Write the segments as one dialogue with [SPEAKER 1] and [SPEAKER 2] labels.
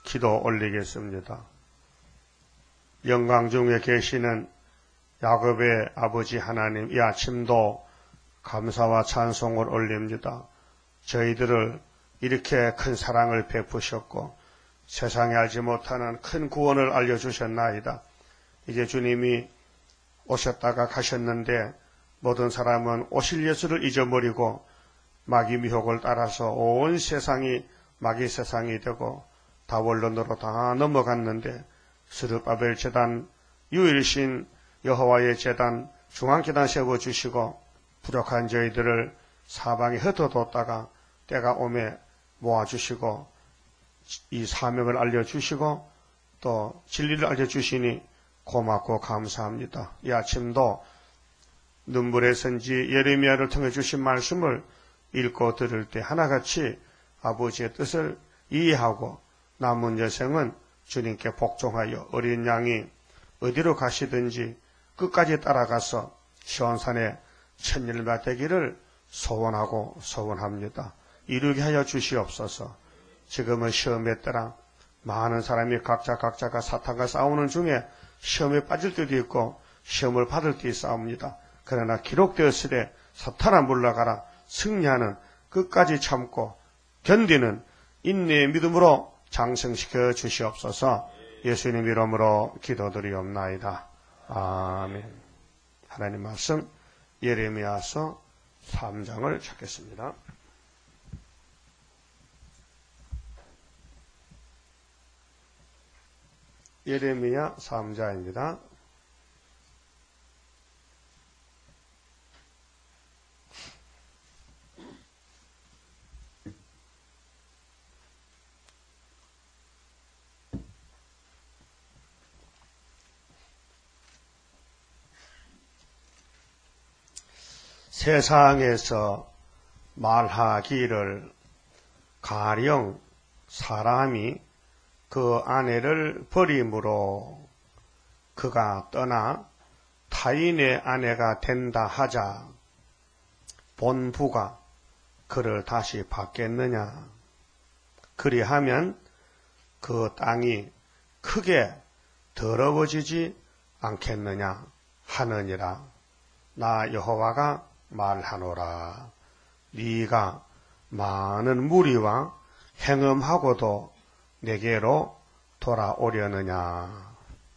[SPEAKER 1] 기도 올리겠습니다. 영광 중에 계시는 야곱의 아버지 하나님, 이 아침도 감사와 찬송을 올립니다. 저희들을 이렇게 큰 사랑을 베푸셨고 세상에 알지 못하는 큰 구원을 알려주셨나이다. 이제 주님이 오셨다가 가셨는데 모든 사람은 오실 예수를 잊어버리고 마귀 미혹을 따라서 온 세상이 마귀 세상이 되고 다원론으로 다 넘어갔는데 스룹바벨 제단, 유일신 여호와의 제단, 중앙제단 세워주시고 부족한 저희들을 사방에 흩어뒀다가 때가 오매 모아주시고 이 사명을 알려주시고 또 진리를 알려주시니 고맙고 감사합니다. 이 아침도 눈물의 선지 예레미야를 통해 주신 말씀을 읽고 들을 때 하나같이 아버지의 뜻을 이해하고 남은 여생은 주님께 복종하여 어린 양이 어디로 가시든지 끝까지 따라가서 시온산에 천일마 되기를 소원하고 소원합니다. 이루게 하여 주시옵소서. 지금은 시험의 때라 많은 사람이 각자가 사탄과 싸우는 중에 시험에 빠질 때도 있고 시험을 받을 때도 싸웁니다. 그러나 기록되었으되 사탄아 물러가라, 승리하는 끝까지 참고 견디는 인내의 믿음으로 장성시켜 주시옵소서. 예수님 이름으로 기도드리옵나이다. 아멘. 하나님 말씀 예레미야서 3장을 찾겠습니다. 예레미야 3장입니다. 세상에서 말하기를 가령 사람이 그 아내를 버림으로 그가 떠나 타인의 아내가 된다 하자 본부가 그를 다시 받겠느냐. 그리하면 그 땅이 크게 더러워지지 않겠느냐 하느니라. 나 여호와가 말하노라. 네가 많은 무리와 행음하고도 내게로 돌아오려느냐.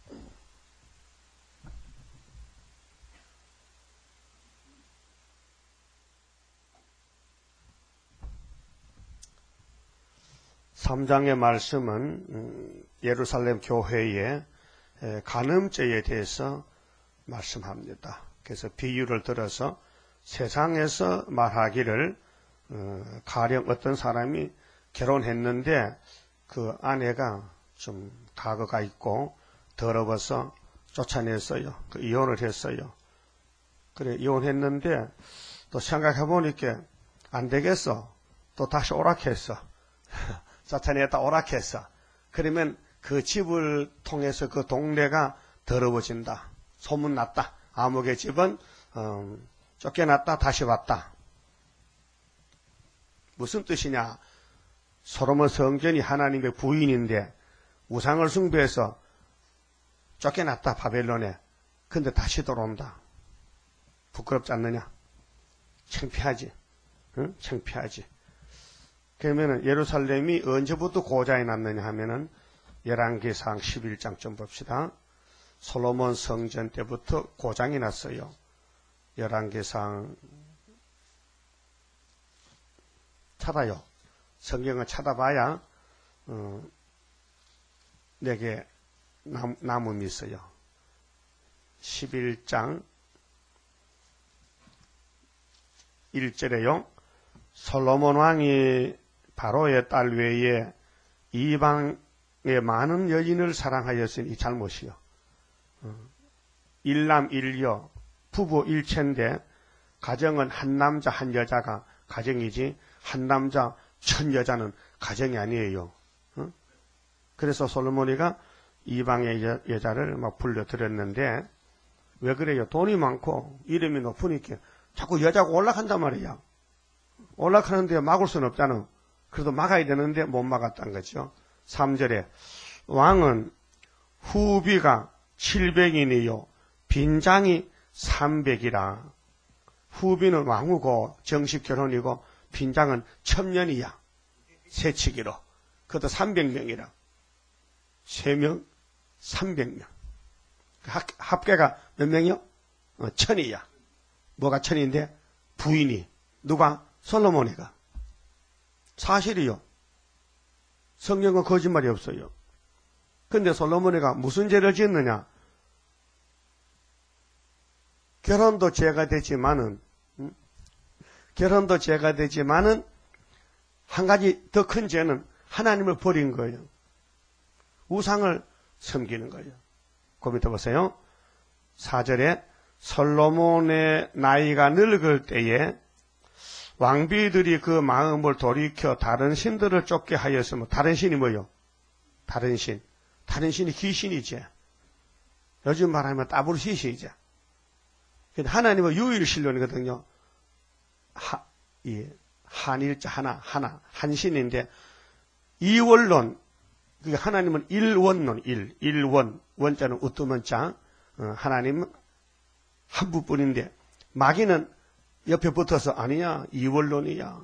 [SPEAKER 1] 삼장의 말씀은 예루살렘 교회의 간음죄에 대해서 말씀합니다. 그래서 비유를 들어서 세상에서 말하기를 가령 어떤 사람이 결혼했는데 그 아내가 좀 과거가 있고 더러워서 쫓아냈어요. 이혼을 했어요. 그래 이혼했는데 또 생각해 보니까 안 되겠어. 또 다시 오락했어. 쫓아냈다 오락했어. 그러면 그 집을 통해서 그 동네가 더러워진다. 소문났다. 아무개 집은 쫓겨났다 다시 왔다. 무슨 뜻이냐. 솔로몬 성전이 하나님의 부인인데 우상을 숭배해서 쫓겨났다 바벨론에. 근데 다시 돌아온다. 부끄럽지 않느냐. 창피하지. 응? 창피하지. 그러면은 예루살렘이 언제부터 고장이 났느냐 하면은 열왕기상 11장 좀 봅시다. 솔로몬 성전 때부터 고장이 났어요. 열왕기상 찾아요. 성경을 찾아봐야 내게 남음이 있어요. 11장 1절에요. 솔로몬 왕이 바로의 딸 외에 이방의 많은 여인을 사랑하였으니 이 잘못이요. 일남 일녀 부부 일체인데 가정은 한 남자 한 여자가 가정이지 한 남자 천 여자는 가정이 아니에요. 그래서 솔로몬이가 이방의 여자를 막 불러들였는데 왜 그래요? 돈이 많고 이름이 높으니까 자꾸 여자가 올라간단 말이야. 올라가는데 막을 수는 없잖아. 그래도 막아야 되는데 못 막았단 거죠. 3절에 왕은 후비가 700인이요 빈장이 300이라. 후비는 왕후고 정식 결혼이고 빈장은 1000년이야. 세치기로. 그것도 300명이라. 3명 300명. 합계가 몇 명이요? 1000이야. 뭐가 1000인데? 부인이. 누가? 솔로몬이가. 사실이요. 성경은 거짓말이 없어요. 근데 솔로몬이가 무슨 죄를 지었느냐? 결혼도 죄가 되지만은 한 가지 더 큰 죄는 하나님을 버린 거예요. 우상을 섬기는 거예요. 그 밑에 보세요. 4절에 솔로몬의 나이가 늙을 때에 왕비들이 그 마음을 돌이켜 다른 신들을 쫓게 하였으며, 다른 신이 뭐요? 다른 신. 다른 신이 귀신이지. 요즘 말하면 따블시시이지. 하나님은 유일신론이거든요. 한일자 하나, 한신인데, 이원론, 그게 하나님은 일원론, 일원, 원자는 우뚜먼자, 하나님은 한 부뿐인데, 마귀는 옆에 붙어서 아니야, 이원론이야.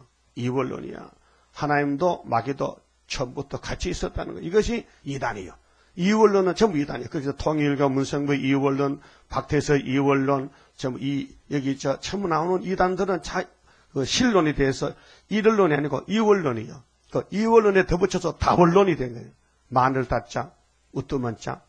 [SPEAKER 1] 하나님도 마귀도 처음부터 같이 있었다는 거. 이것이 이단이요. 이원론은 전부 이단이에요. 그래서 통일교, 문성부 이원론, 박태서 이원론, 전부 여기 전부 나오는 이단들은 그 실론에 대해서 일원론이 아니고 이원론이요. 그 이원론에 덧붙여서 다원론이 된 거예요. 마늘 다자, 우뚜먼자,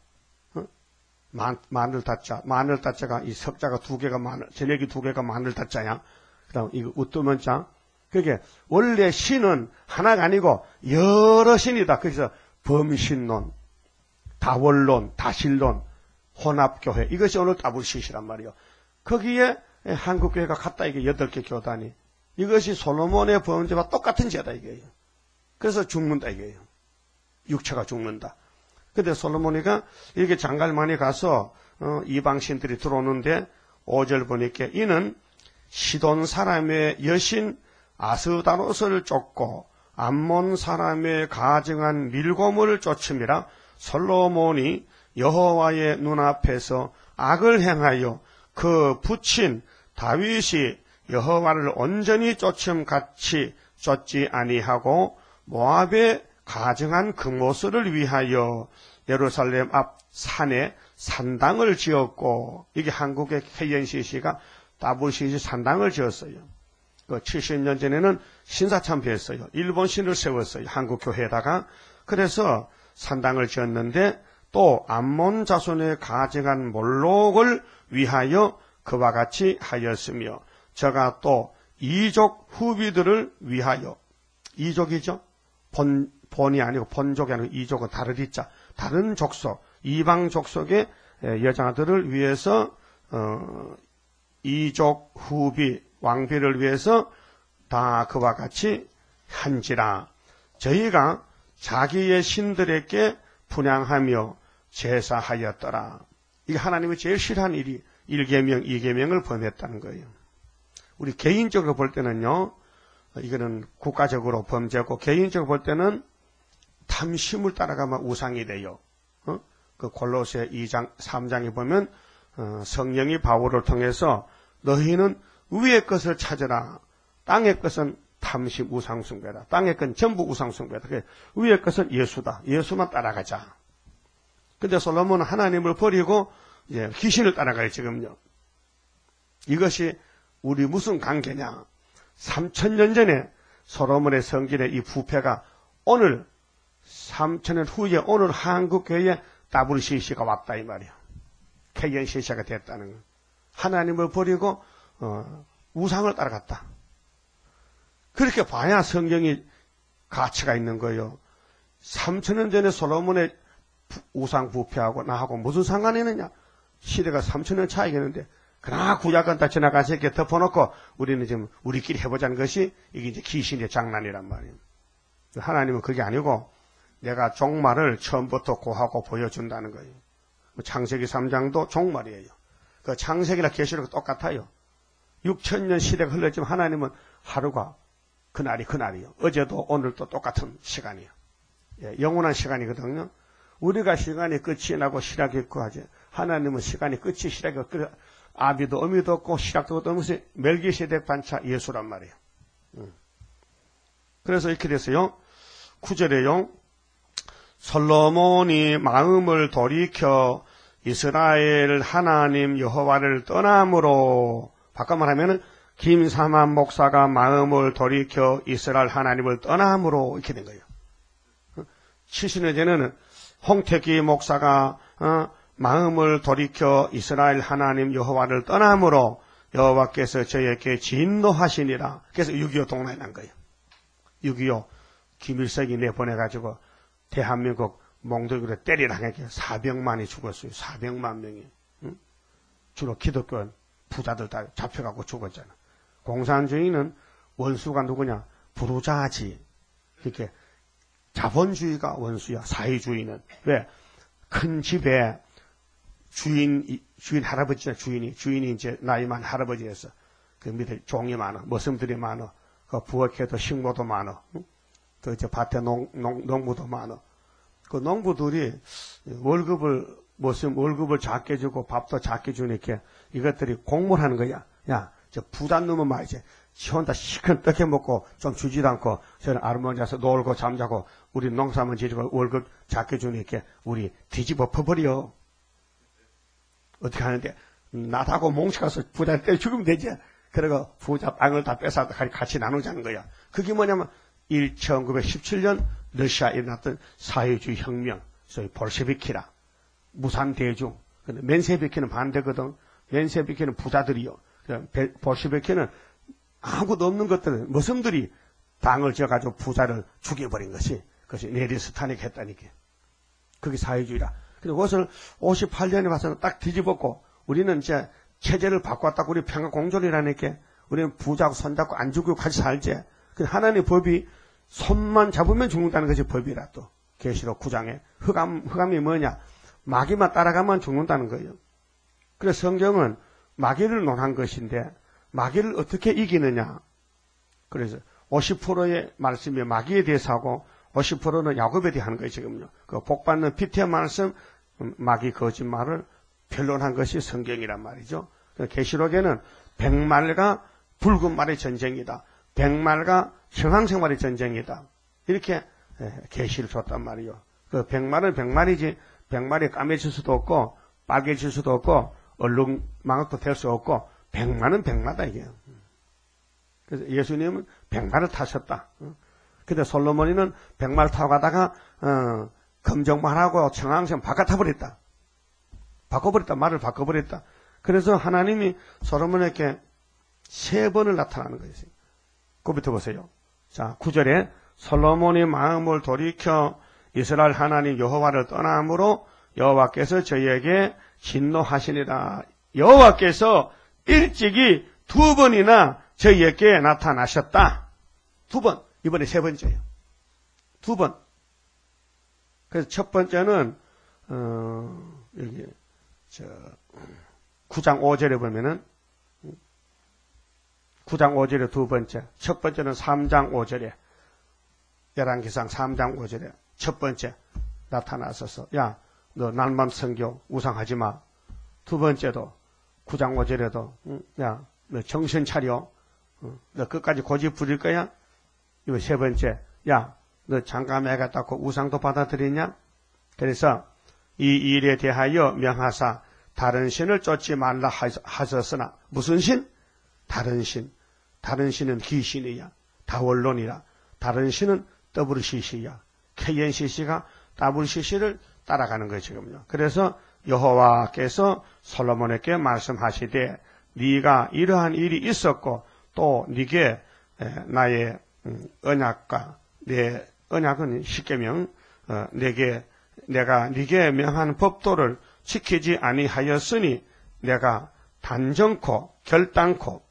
[SPEAKER 1] 마늘 다자가 이 석자가 2개가 마늘, 전역이 2개가 마늘 다자야. 그다음 이거 우뚜먼자. 그게 원래 신은 하나가 아니고 여러 신이다. 그래서 범신론, 다원론, 다신론, 혼합교회. 이것이 오늘 따블시시란 말이에요. 거기에 한국교회가 갔다 이게 8개 교단이. 이것이 솔로몬의 범죄와 똑같은 죄다 이게요. 그래서 죽는다 이게요. 육체가 죽는다. 근데 솔로몬이가 이렇게 장갈만이 가서 이방신들이 들어오는데 5절 보니까 이는 시돈 사람의 여신 아스다롯을 쫓고 암몬 사람의 가증한 밀곰을 쫓음이라. 솔로몬이 여호와의 눈앞에서 악을 행하여 그 부친 다윗이 여호와를 온전히 쫓음같이 쫓지 아니하고 모압의 가증한 금오스를 위하여 예루살렘 앞 산에 산당을 지었고, 이게 한국의 KNCC가 WCC 산당을 지었어요. 그 70년 전에는 신사참배했어요. 일본 신을 세웠어요. 한국교회에다가. 그래서 산당을 지었는데 또 암몬 자손의 가증한 몰록을 위하여 그와 같이 하였으며, 저가 또 이족 후비들을 위하여, 이족이죠. 본이 아니고 본족이 아니고 이족은 다르리자, 다른 족속, 이방 족속의 여자들을 위해서 이족 후비 왕비를 위해서 다 그와 같이 한지라. 저희가 자기의 신들에게 분향하며 제사하였더라. 이게 하나님이 제일 싫어하는 일이 1계명, 2계명을 범했다는 거예요. 우리 개인적으로 볼 때는요, 이거는 국가적으로 범죄고, 개인적으로 볼 때는 탐심을 따라가면 우상이 돼요. 그 골로새 2장, 3장에 보면 성령이 바울을 통해서 너희는 위의 것을 찾으라. 땅의 것은 탐심, 우상숭배다. 땅의 건 전부 우상숭배다. 위의 것은 예수다. 예수만 따라가자. 근데 솔로몬은 하나님을 버리고 이제 귀신을 따라가요, 지금요. 이것이 우리 무슨 관계냐? 3000년 전에 솔로몬의 성전의 이 부패가 오늘 3000년 후에 오늘 한국교회에 WCC가 왔다 이 말이야. KNCC가 됐다는 거. 하나님을 버리고 우상을 따라갔다. 그렇게 봐야 성경이 가치가 있는 거예요. 3000년 전에 솔로몬의 우상 부패하고 나하고 무슨 상관이 있느냐? 시대가 3000년 차이겠는데, 그러나 구약은 다 지나가서 이렇게 덮어놓고 우리는 지금 우리끼리 해보자는 것이 이게 이제 귀신의 장난이란 말이에요. 하나님은 그게 아니고 내가 종말을 처음부터 고하고 보여준다는 거예요. 창세기 3장도 종말이에요. 그 창세기나 계시록 똑같아요. 6000년 시대가 흘렀지만 하나님은 하루가 그날이요. 어제도 오늘도 똑같은 시간이에요. 영원한 시간이거든요. 우리가 시간이 끝이 나고 시작이 있고 하지. 하나님은 시간이 끝이 시작이 없고 아비도 어미도 없고 시작도 없고 멜기세덱 반차 예수란 말이에요. 그래서 이렇게 됐어요. 9절에요. 솔로몬이 마음을 돌이켜 이스라엘 하나님 여호와를 떠남으로, 바꿔 말하면 김삼한 목사가 마음을 돌이켜 이스라엘 하나님을 떠남으로 이렇게 된 거예요. 70년 전에는 홍택기 목사가 마음을 돌이켜 이스라엘 하나님 여호와를 떠남으로 여호와께서 저에게 진노하시니라. 그래서 6.25 동란이 난 거예요. 6.25 김일성이 내보내가지고 대한민국 몽둥이로 때리라 하니까 400만이 죽었어요. 400만 명이. 주로 기독교 부자들 다 잡혀가고 죽었잖아. 공산주의는 원수가 누구냐? 부르자지. 이렇게 자본주의가 원수야. 사회주의는. 왜? 큰 집에 주인 할아버지나 주인이 이제 나이 많은 할아버지였어. 그 밑에 종이 많아. 머슴들이 많아. 그 부엌에도 식모도 많아. 또 이제 밭에 농부도 많아. 그 농부들이 월급을 작게 주고 밥도 작게 주니까 이것들이 공모를 하는 거야. 야, 저 부자 놈은 말이지. 지 혼자 시큰 떡해 먹고 좀 주지도 않고 저는 아르몬자서 놀고 잠자고 우리 농사만 지지고 월급 작게 주니까 우리 뒤집어 퍼버려. 어떻게 하는데 나하고 뭉쳐가서 부자를 때려 죽으면 되지. 그러고 부자 빵을 다 뺏어서 같이 나누자는 거야. 그게 뭐냐면 1917년 러시아에 일어났던 사회주의 혁명, 소위 볼셰비키라. 무산대중. 멘세비키는 반대거든. 멘세비키는 부자들이요. 볼셰비키는 아무것도 없는 것들을 머슴들이 당을 지어가지고 부자를 죽여버린 것이 그것이 네리스타닉 했다니까. 그게 사회주의라. 그리고 그것을 58년에 와서는 딱 뒤집었고 우리는 이제 체제를 바꿨다고 우리 평화공존이라니까. 우리는 부자하고 손잡고 안 죽이고 같이 살지. 하나님의 법이 손만 잡으면 죽는다는 것이 법이라. 또 계시록 9장에 흑암이 뭐냐? 마귀만 따라가면 죽는다는 거예요. 그래서 성경은 마귀를 논한 것인데 마귀를 어떻게 이기느냐? 그래서 50%의 말씀이 마귀에 대해서 하고 50%는 야곱에 대해 하는 거예요. 지금요. 그 복받는 피트의 말씀, 마귀 거짓말을 변론한 것이 성경이란 말이죠. 계시록에는 백말과 붉은 말의 전쟁이다. 백말과 형황생활의 전쟁이다. 이렇게 계시를 줬단 말이요. 그 백말은 백말이지 백말이 까매질 수도 없고 빨개질 수도 없고 얼룩망학도 될 수 없고 백말은 백마다 이게. 그래서 예수님은 백말을 타셨다. 근데 솔로몬이는 백말 타고 가다가 검정말하고 청황생 바꿔버렸다. 말을 바꿔버렸다. 그래서 하나님이 솔로몬에게 3번을 나타나는 거예요. 그부터 보세요. 자, 9절에 솔로몬이 마음을 돌이켜 이스라엘 하나님 여호와를 떠남으로 여호와께서 저희에게 진노하시니라. 여호와께서 일찍이 2번이나 저희에게 나타나셨다. 2번. 이번에 3번째예요. 2번. 그래서 첫 번째는 여기 9장 5절에 보면은 9장 5절에 2번째. 첫 번째는 3장 5절에 열왕기상 3장 5절에 첫 번째 나타나서서 야, 너 날만 선교 우상하지 마. 2번째도 9장 5절에도 야, 너 정신 차려. 너 끝까지 고집 부릴 거야? 이거 3번째. 야, 너 장가매 갔다고 우상도 받아들이냐? 그래서 이 일에 대하여 명하사 다른 신을 쫓지 말라 하셨으나 무슨 신? 다른 신. 다른 신은 귀신이야. 다원론이라. 다른 신은 WCC야. KNCC가 WCC를 따라가는 거예요, 지금요. 그래서 여호와께서 솔로몬에게 말씀하시되 네가 이러한 일이 있었고 또 네게 나의 언약과 내 언약은 십계명 내가 네게 명한 법도를 지키지 아니하였으니 내가 단정코 결단코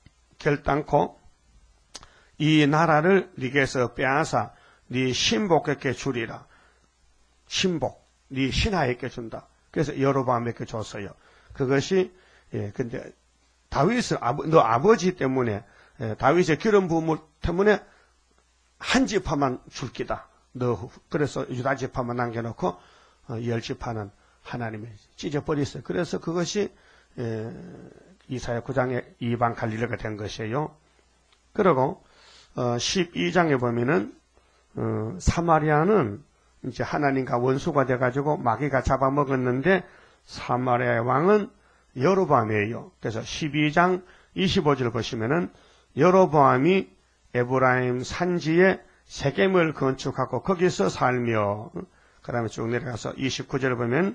[SPEAKER 1] 이 나라를 네게서 빼앗아 네 신복에게 주리라. 신복, 네 신하에게 준다. 그래서 여로보암에게 줬어요. 그것이 근데 다윗은 너 아버지 때문에 다윗의 기름 부음을 때문에 한 지파만 줄 기다. 그래서 유다 지파만 남겨놓고 10지파는 하나님이 찢어버렸어요. 그래서 그것이 이사야 9장의 이방 갈릴리가 된 것이에요. 그리고 12장에 보면은 사마리아는 이제 하나님과 원수가 돼가지고 마귀가 잡아먹었는데 사마리아의 왕은 여로보암이에요. 그래서 12장 25절 보시면은 여로보암이 에브라임 산지에 세겜을 건축하고 거기서 살며, 그 다음에 쭉 내려가서 29절 보면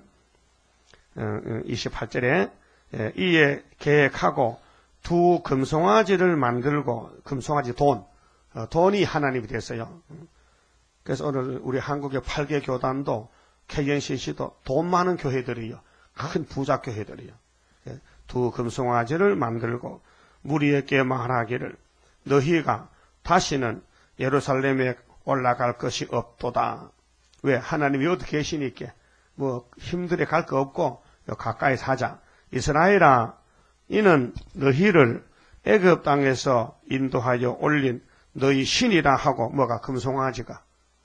[SPEAKER 1] 28절에 이에 계획하고 두 금송아지를 만들고, 금송아지 돈이 하나님이 됐어요. 그래서 오늘 우리 한국의 8개 교단도 KNCC도 돈 많은 교회들이요. 큰 부자 교회들이요. 두 금송아지를 만들고 무리에게 말하기를 너희가 다시는 예루살렘에 올라갈 것이 없도다. 왜? 하나님이 어디 계시니까 뭐 힘들게 갈 거 없고 가까이 사자. 이스라엘아, 이는 너희를 애굽 땅에서 인도하여 올린 너희 신이라 하고, 뭐가? 금송아지가.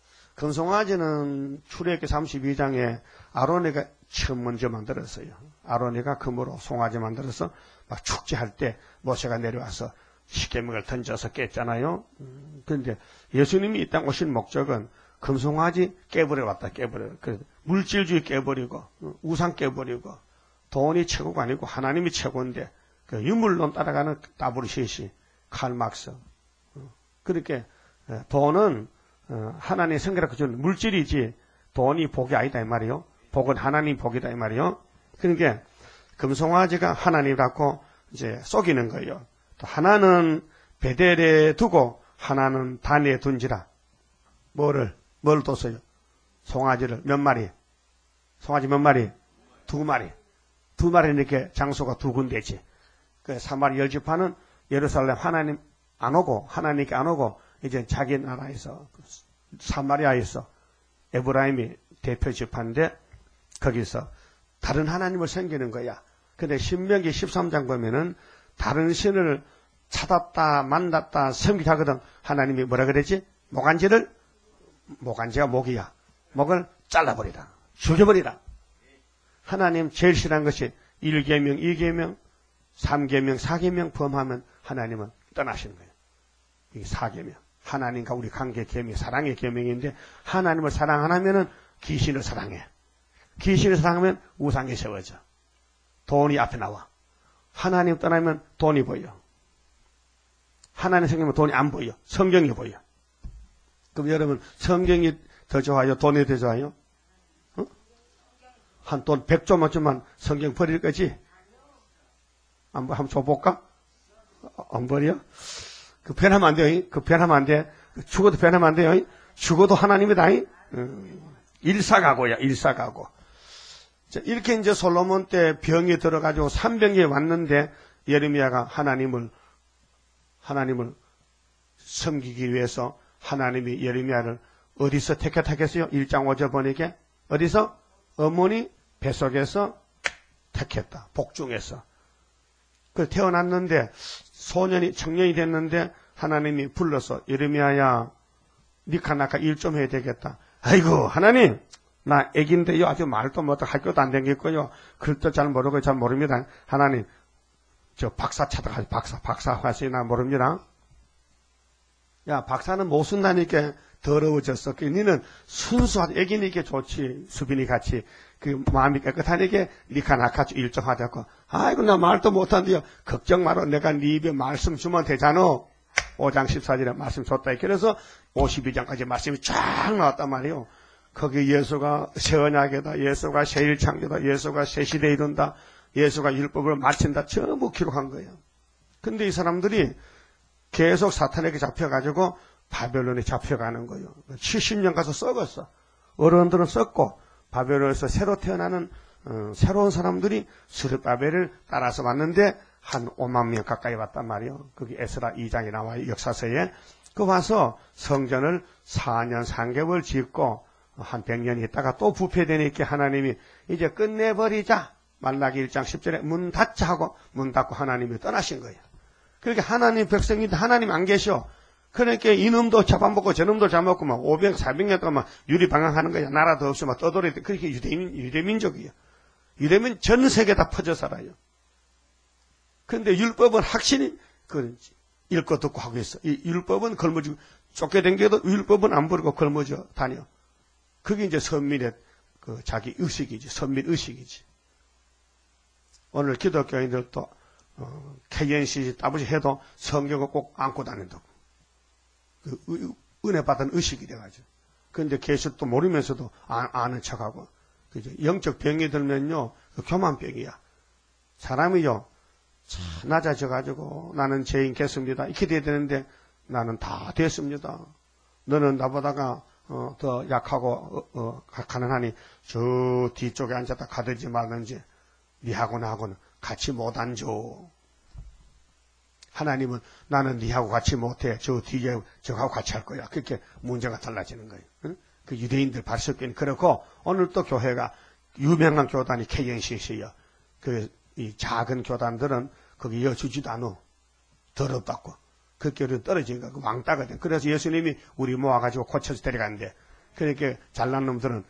[SPEAKER 1] 금송아지는 출애굽기 32장에 아론이가 처음 먼저 만들었어요. 아론이가 금으로 송아지 만들어서 막 축제할 때 모세가 내려와서 십계명을 던져서 깼잖아요. 그런데 예수님이 이 땅 오신 목적은 금송아지 깨버려 왔다, 깨버려. 물질주의 깨버리고, 우상 깨버리고, 돈이 최고가 아니고 하나님이 최고인데, 그 유물론 따라가는 WCC, 칼막스. 그렇게 돈은 하나님의 성결하게 준 물질이지 돈이 복이 아니다 이 말이요. 복은 하나님 복이다 이 말이요. 그러니까 금송아지가 하나님이라고 이제 속이는 거예요. 또 하나는 베델에 두고 하나는 단에 둔지라. 뭘 뒀어요? 송아지를 몇 마리? 송아지 몇 마리? 2마리. 2마리 이렇게 장소가 2군데지. 그 사마리 10지파는 예루살렘 하나님 안 오고, 하나님께 안 오고, 이제 자기 나라에서, 사마리아에서 에브라임이 대표 지파인데, 거기서 다른 하나님을 섬기는 거야. 근데 신명기 13장 보면은 다른 신을 찾았다, 만났다, 섬기하거든. 하나님이 뭐라 그랬지? 모간지가 목이야. 목을 잘라버리라. 죽여버리라. 하나님 제일 싫어하는 것이 1계명, 2계명, 3계명, 4계명 범하면 하나님은 떠나시는 거예요. 이 4계명. 하나님과 우리 관계 계명, 사랑의 계명인데 하나님을 사랑 안 하면은 귀신을 사랑해. 귀신을 사랑하면 우상이 세워져. 돈이 앞에 나와. 하나님 떠나면 돈이 보여. 하나님 생기면 돈이 안 보여. 성경이 보여. 그럼 여러분 성경이 더 좋아요? 돈이 더 좋아요? 한 돈 100조만큼만 성경 버릴 거지? 한번 줘볼까? 안 버려? 그 변하면 안 돼요. 그 변하면 안 돼. 죽어도 변하면 안 돼요. 죽어도 하나님이다. 일사가고야, 일사가고. 자, 이렇게 이제 솔로몬 때 병이 들어가지고 산병에 왔는데 예레미야가 하나님을 섬기기 위해서 하나님이 예레미야를 어디서 택했겠어요? 1장 5절 보니까 어디서? 어머니 뱃속에서 택했다. 복중에서. 그 태어났는데 소년이 청년이 됐는데 하나님이 불러서 예레미야야 니카 나카 일 좀 해야 되겠다. 아이고 하나님 나 애기인데요 아주 말도 못하고 학교도 안 다녔고요 글도 잘 모르고 잘 모릅니다. 하나님 저 박사 찾아가지 박사 하시나 모릅니다. 야 박사는 못 쓴다니까 더러워졌어. 니는 순수한 애기니까 좋지. 수빈이 같이 그 마음이 깨끗하니까 니카 나카 일정하자고. 아이고 나 말도 못한대요. 걱정 마라. 내가 네 입에 말씀 주면 되잖아. 5장 14절에 말씀 줬다. 그래서 52장까지 말씀이 쫙 나왔단 말이에요. 거기 예수가 새 언약이다. 예수가 새 일창조다. 예수가 새 시대에 이른다. 예수가 율법을 마친다. 전부 기록한 거예요. 근데 이 사람들이 계속 사탄에게 잡혀가지고 바벨론에 잡혀가는 거예요. 70년 가서 썩었어. 어른들은 썩고 바벨론에서 새로 태어나는 새로운 사람들이 스룹바벨을 따라서 왔는데 한 5만 명 가까이 왔단 말이에요. 거기 에스라 2장에 나와요. 역사서에. 그 와서 성전을 4년 3개월 짓고 한 100년 있다가 또 부패되니까 하나님이 이제 끝내버리자. 말라기 1장 10절에 문 닫자 하고 문 닫고 하나님이 떠나신 거예요. 그렇게 하나님 백성인데 하나님 안 계셔. 그러니까 이놈도 잡아먹고 저놈도 잡아먹고 막 500, 400년 동안 막 유리방황하는 거야. 나라도 없이 막 떠돌이 그렇게 유대민족이에요. 유대민 전 세계 다 퍼져 살아요. 그런데 율법은 확실히 읽고 듣고 하고 있어. 이 율법은 걸머지고 쫓겨댕겨도 율법은 안 부르고 걸머져 다녀. 그게 이제 선민의 자기 의식이지. 선민 의식이지. 오늘 기독교인들도 KNC 따부지 해도 성경을 꼭 안고 다닌다고. 은혜 받은 의식이 돼가지고. 그런데 계시도 모르면서도 아는 척하고. 그죠? 영적 병이 들면요, 교만병이야. 사람이요, 낮아져가지고 나는 죄인 됐습니다. 이렇게 돼야 되는데 나는 다 됐습니다. 너는 나보다가 더 약하고 가난하니 저 뒤쪽에 앉았다 가들지 말든지 니하고 나하고는 같이 못 앉아. 하나님은 나는 니하고 같이 못해. 저 뒤에 저하고 같이 할 거야. 그렇게 문제가 달라지는 거예요. 응? 그 유대인들 바리새교는 그렇고 오늘 또 교회가 유명한 교단이 KNCC요. 이 작은 교단들은 거기 이어주지도 않아. 더럽다고. 그 교회는 떨어지니까 왕따거든. 그래서 예수님이 우리 모아가지고 고쳐서 데려갔는데 그렇게 잘난 놈들은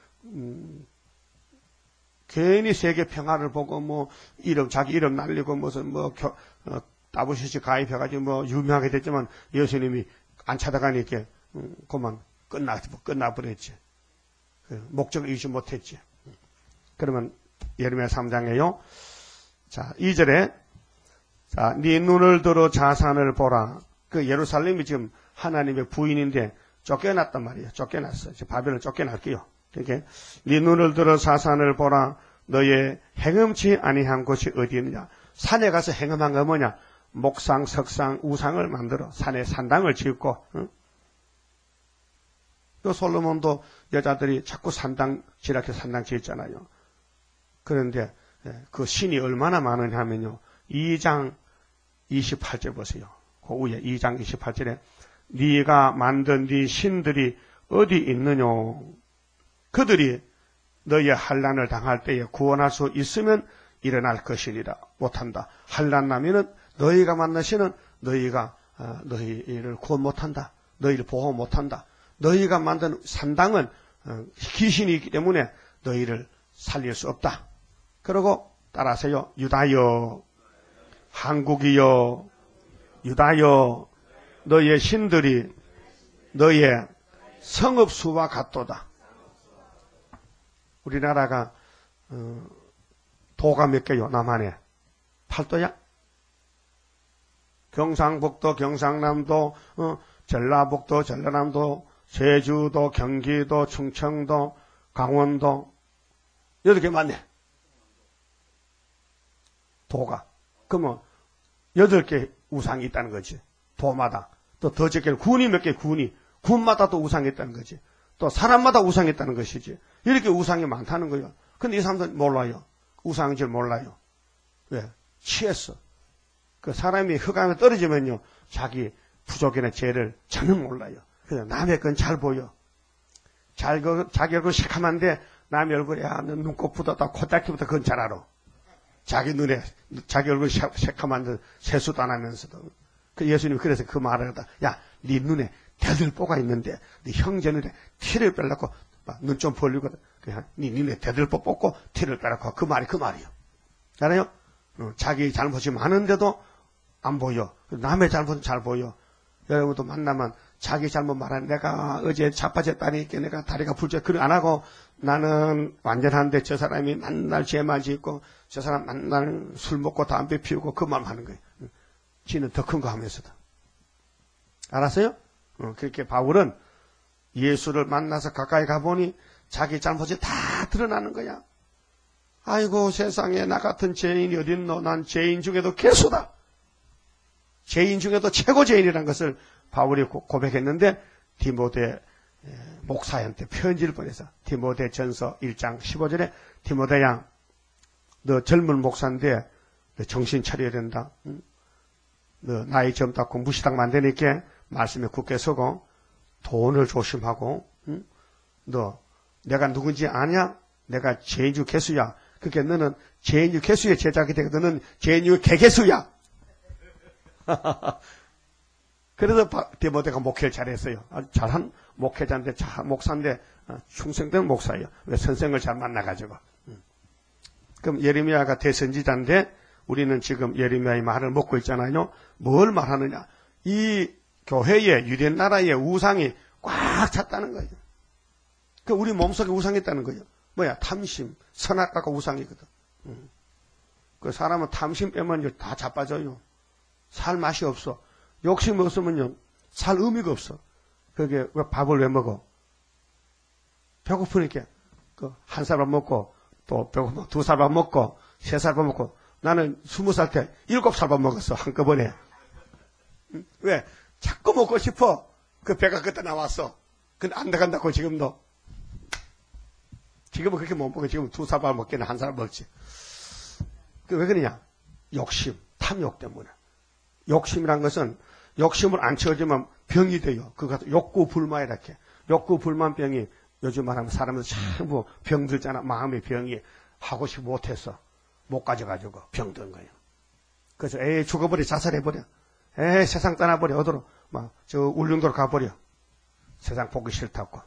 [SPEAKER 1] 괜히 세계 평화를 보고 자기 이름 날리고 무슨 따부시시 가입해가지고 유명하게 됐지만 예수님이 안 찾아가니까 그만 끝나버렸지. 목적을 이루지 못했지. 그러면 예레미야 3장에요. 자, 2절에 자, 네 눈을 들어 자산을 보라. 그 예루살렘이 지금 하나님의 부인인데 쫓겨났단 말이에요. 쫓겨났어. 이제 바벨론 쫓겨날게요. 그러니까 네 눈을 들어 자산을 보라. 너의 행음치 아니한 곳이 어디 있느냐. 산에 가서 행음한 거 뭐냐. 목상, 석상, 우상을 만들어 산에 산당을 짓고 또 솔로몬도 여자들이 자꾸 산당 지락해 산당 짓잖아요. 그런데 그 신이 얼마나 많으냐 하면요. 2장 28절 보세요. 그 위에 2장 28절에 네가 만든 네 신들이 어디 있느냐. 그들이 너의 환난을 당할 때에 구원할 수 있으면 일어날 것이니라. 못한다. 환난 나면은 너희가 만난 신은 너희가 너희를 구원 못한다. 너희를 보호 못한다. 너희가 만든 산당은 귀신이 있기 때문에 너희를 살릴 수 없다. 그리고 따라하세요. 유다여, 한국이여, 유다여, 너희의 신들이 너희의 성읍수와 같도다. 우리나라가 도가 몇 개요? 남한에 8도야? 경상북도, 경상남도, 전라북도, 전라남도, 제주도, 경기도, 충청도, 강원도 8개 맞네. 도가. 그러면 8개 우상이 있다는 거지. 도마다. 또 더 적게 군이 몇 개 군이. 군마다 또 우상이 있다는 거지. 또 사람마다 우상이 있다는 것이지. 이렇게 우상이 많다는 거예요. 근데 이 사람들은 몰라요. 우상인 줄 몰라요. 왜? 취했어. 그 사람이 흑암에 떨어지면요. 자기 부족이나 죄를 전혀 몰라요. 그래서 남의 건 잘 보여. 자기 얼굴 새카만데 남의 얼굴에 너 눈곱 붙었다 코딱지부터 그건 잘 알아. 자기 눈에 자기 얼굴 새카만데 세수도 안 하면서도. 그 예수님이 그래서 그 말을 하다. 야, 네 눈에 대들보가 있는데 네 형제 눈에 티를 빼려고 눈 좀 벌리고 그냥 네 눈에 대들보 뽑고 티를 빼라고 그 말이요. 알아요? 자기 잘못이 많은데도 안 보여. 남의 잘못은 잘 보여. 여러분도 만나면 자기 잘못 말하는 내가 어제 자빠졌다니까 내가 다리가 불져 그걸 안 하고 나는 완전한데 저 사람이 맨날 죄만 짓고 저 사람 맨날 술 먹고 담배 피우고 그 말만 하는 거예요. 지는 더 큰 거 하면서도. 알았어요? 그렇게 바울은 예수를 만나서 가까이 가보니 자기 잘못이 다 드러나는 거야. 아이고 세상에 나 같은 죄인이 어딨노. 난 죄인 중에도 괴수다. 죄인 중에도 최고 죄인이라는 것을 바울이 고백했는데 디모데 목사한테 편지를 보내서 디모데 전서 1장 15절에 디모데야 너 젊은 목사인데 너 정신 차려야 된다. 너 나이 젊다고 무시당 만드니까 말씀에 굳게 서고 돈을 조심하고 너 내가 누군지 아냐? 내가 죄인주 개수야. 그러니까 너는 죄인주 개수의 제자가 되거든. 너는 죄인주 개개수야. 그래서 디모데가 목회를 잘했어요. 아주 잘한 목회자인데, 목사인데, 충성된 목사예요. 왜 선생을 잘 만나가지고. 그럼 예레미야가 대선지자인데, 우리는 지금 예레미야의 말을 먹고 있잖아요. 뭘 말하느냐. 이 교회에, 유대 나라의 우상이 꽉 찼다는 거예요. 그 우리 몸속에 우상이 있다는 거예요. 뭐야, 탐심, 선악과가 우상이거든. 그 사람은 탐심 빼면 다 자빠져요. 살 맛이 없어. 욕심 없으면요, 살 의미가 없어. 그게 왜 밥을 왜 먹어? 배고프니까. 한 살밥 먹고, 또 배고프면 두 살밥 먹고, 세 살밥 먹고. 나는 20살 때 7살밥 먹었어, 한꺼번에. 왜? 자꾸 먹고 싶어. 그 배가 그때 나왔어. 근데 안 나간다고 지금도. 지금은 그렇게 못 먹어. 지금은 2살밥 먹기는 1살 먹지. 왜 그러냐? 욕심, 탐욕 때문에. 욕심이란 것은 욕심을 안 채워주면 병이 돼요. 그거 욕구 불만 이렇게. 욕구 불만병이 요즘 말하면 사람들 전부 병들잖아. 마음의 병이 하고 싶어 못해서 못 가져가지고 병든 거예요. 그래서 죽어버려, 자살해버려. 세상 떠나버려. 어디로? 저 울릉도로 가버려. 세상 보기 싫다고.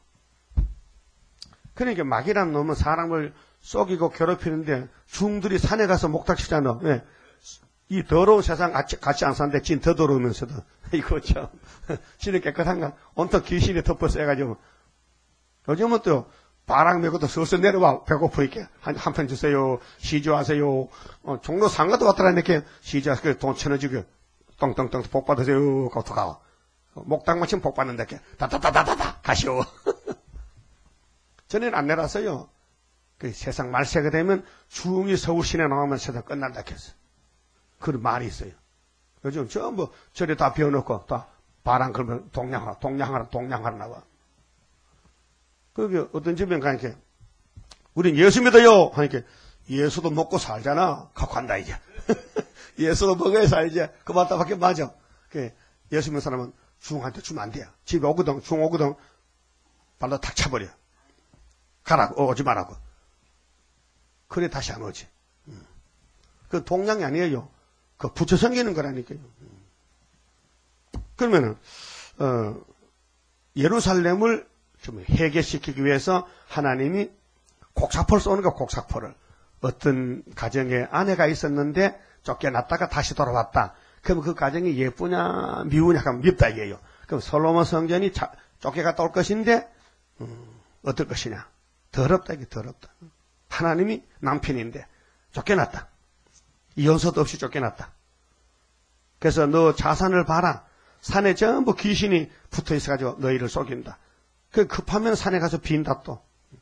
[SPEAKER 1] 그러니까 막이란 놈은 사람을 속이고 괴롭히는데 중들이 산에 가서 목탁치잖아. 왜? 이 더러운 세상 같이 안 사는데 진 더 더러우면서도. 이거 참. 진은 깨끗한가? 온통 귀신이 덮어서 해가지고. 요즘은 또 바람 메고도 슬슬 내려와. 배고프니까. 한 편 주세요. 시주하세요. 종로 상가도 왔더라. 이렇게 시주하세요. 돈 1,000원 주고. 똥똥똥 복 받으세요. 거기서 가. 목당 마치면 복 받는다. 다다다다다다. 가시오. 전에는 안 내놨어요. 그 세상 말세가 되면 중이 서울 시내 나오면 세상 끝난다 했어. 그런 말이 있어요. 요즘 전부 저리 다 비워놓고 다 바람 걸면 동냥하라 나와. 그게 어떤 집에 가니까 우린 예수 믿어요 하니까 예수도 먹고 살잖아. 갖고 간다 이제. 예수도 먹어야 살지. 그 말답밖에 맞아. 예수 믿는 사람은 중한테 주면 안 돼요. 집에 오거든 중 오거든 발로 탁 차버려. 가라고 오지 말라고. 그래 다시 안 오지. 그 동냥이 아니에요. 그 부처 섬기는 거라니까요. 그러면은 예루살렘을 좀 해결시키기 위해서 하나님이 곡사포를 쏘는 거. 곡사포를 어떤 가정에 아내가 있었는데 쫓겨났다가 다시 돌아왔다. 그럼 그 가정이 예쁘냐 미우냐 하면 밉다 이게요. 그럼 솔로몬 성전이 쫓겨갔다 올 것인데 어떨 것이냐. 더럽다 이게 더럽다. 하나님이 남편인데 쫓겨났다. 연서도 없이 쫓겨났다. 그래서 너 자산을 봐라. 산에 전부 귀신이 붙어 있어가지고 너희를 속인다. 그 급하면 산에 가서 빈다 또.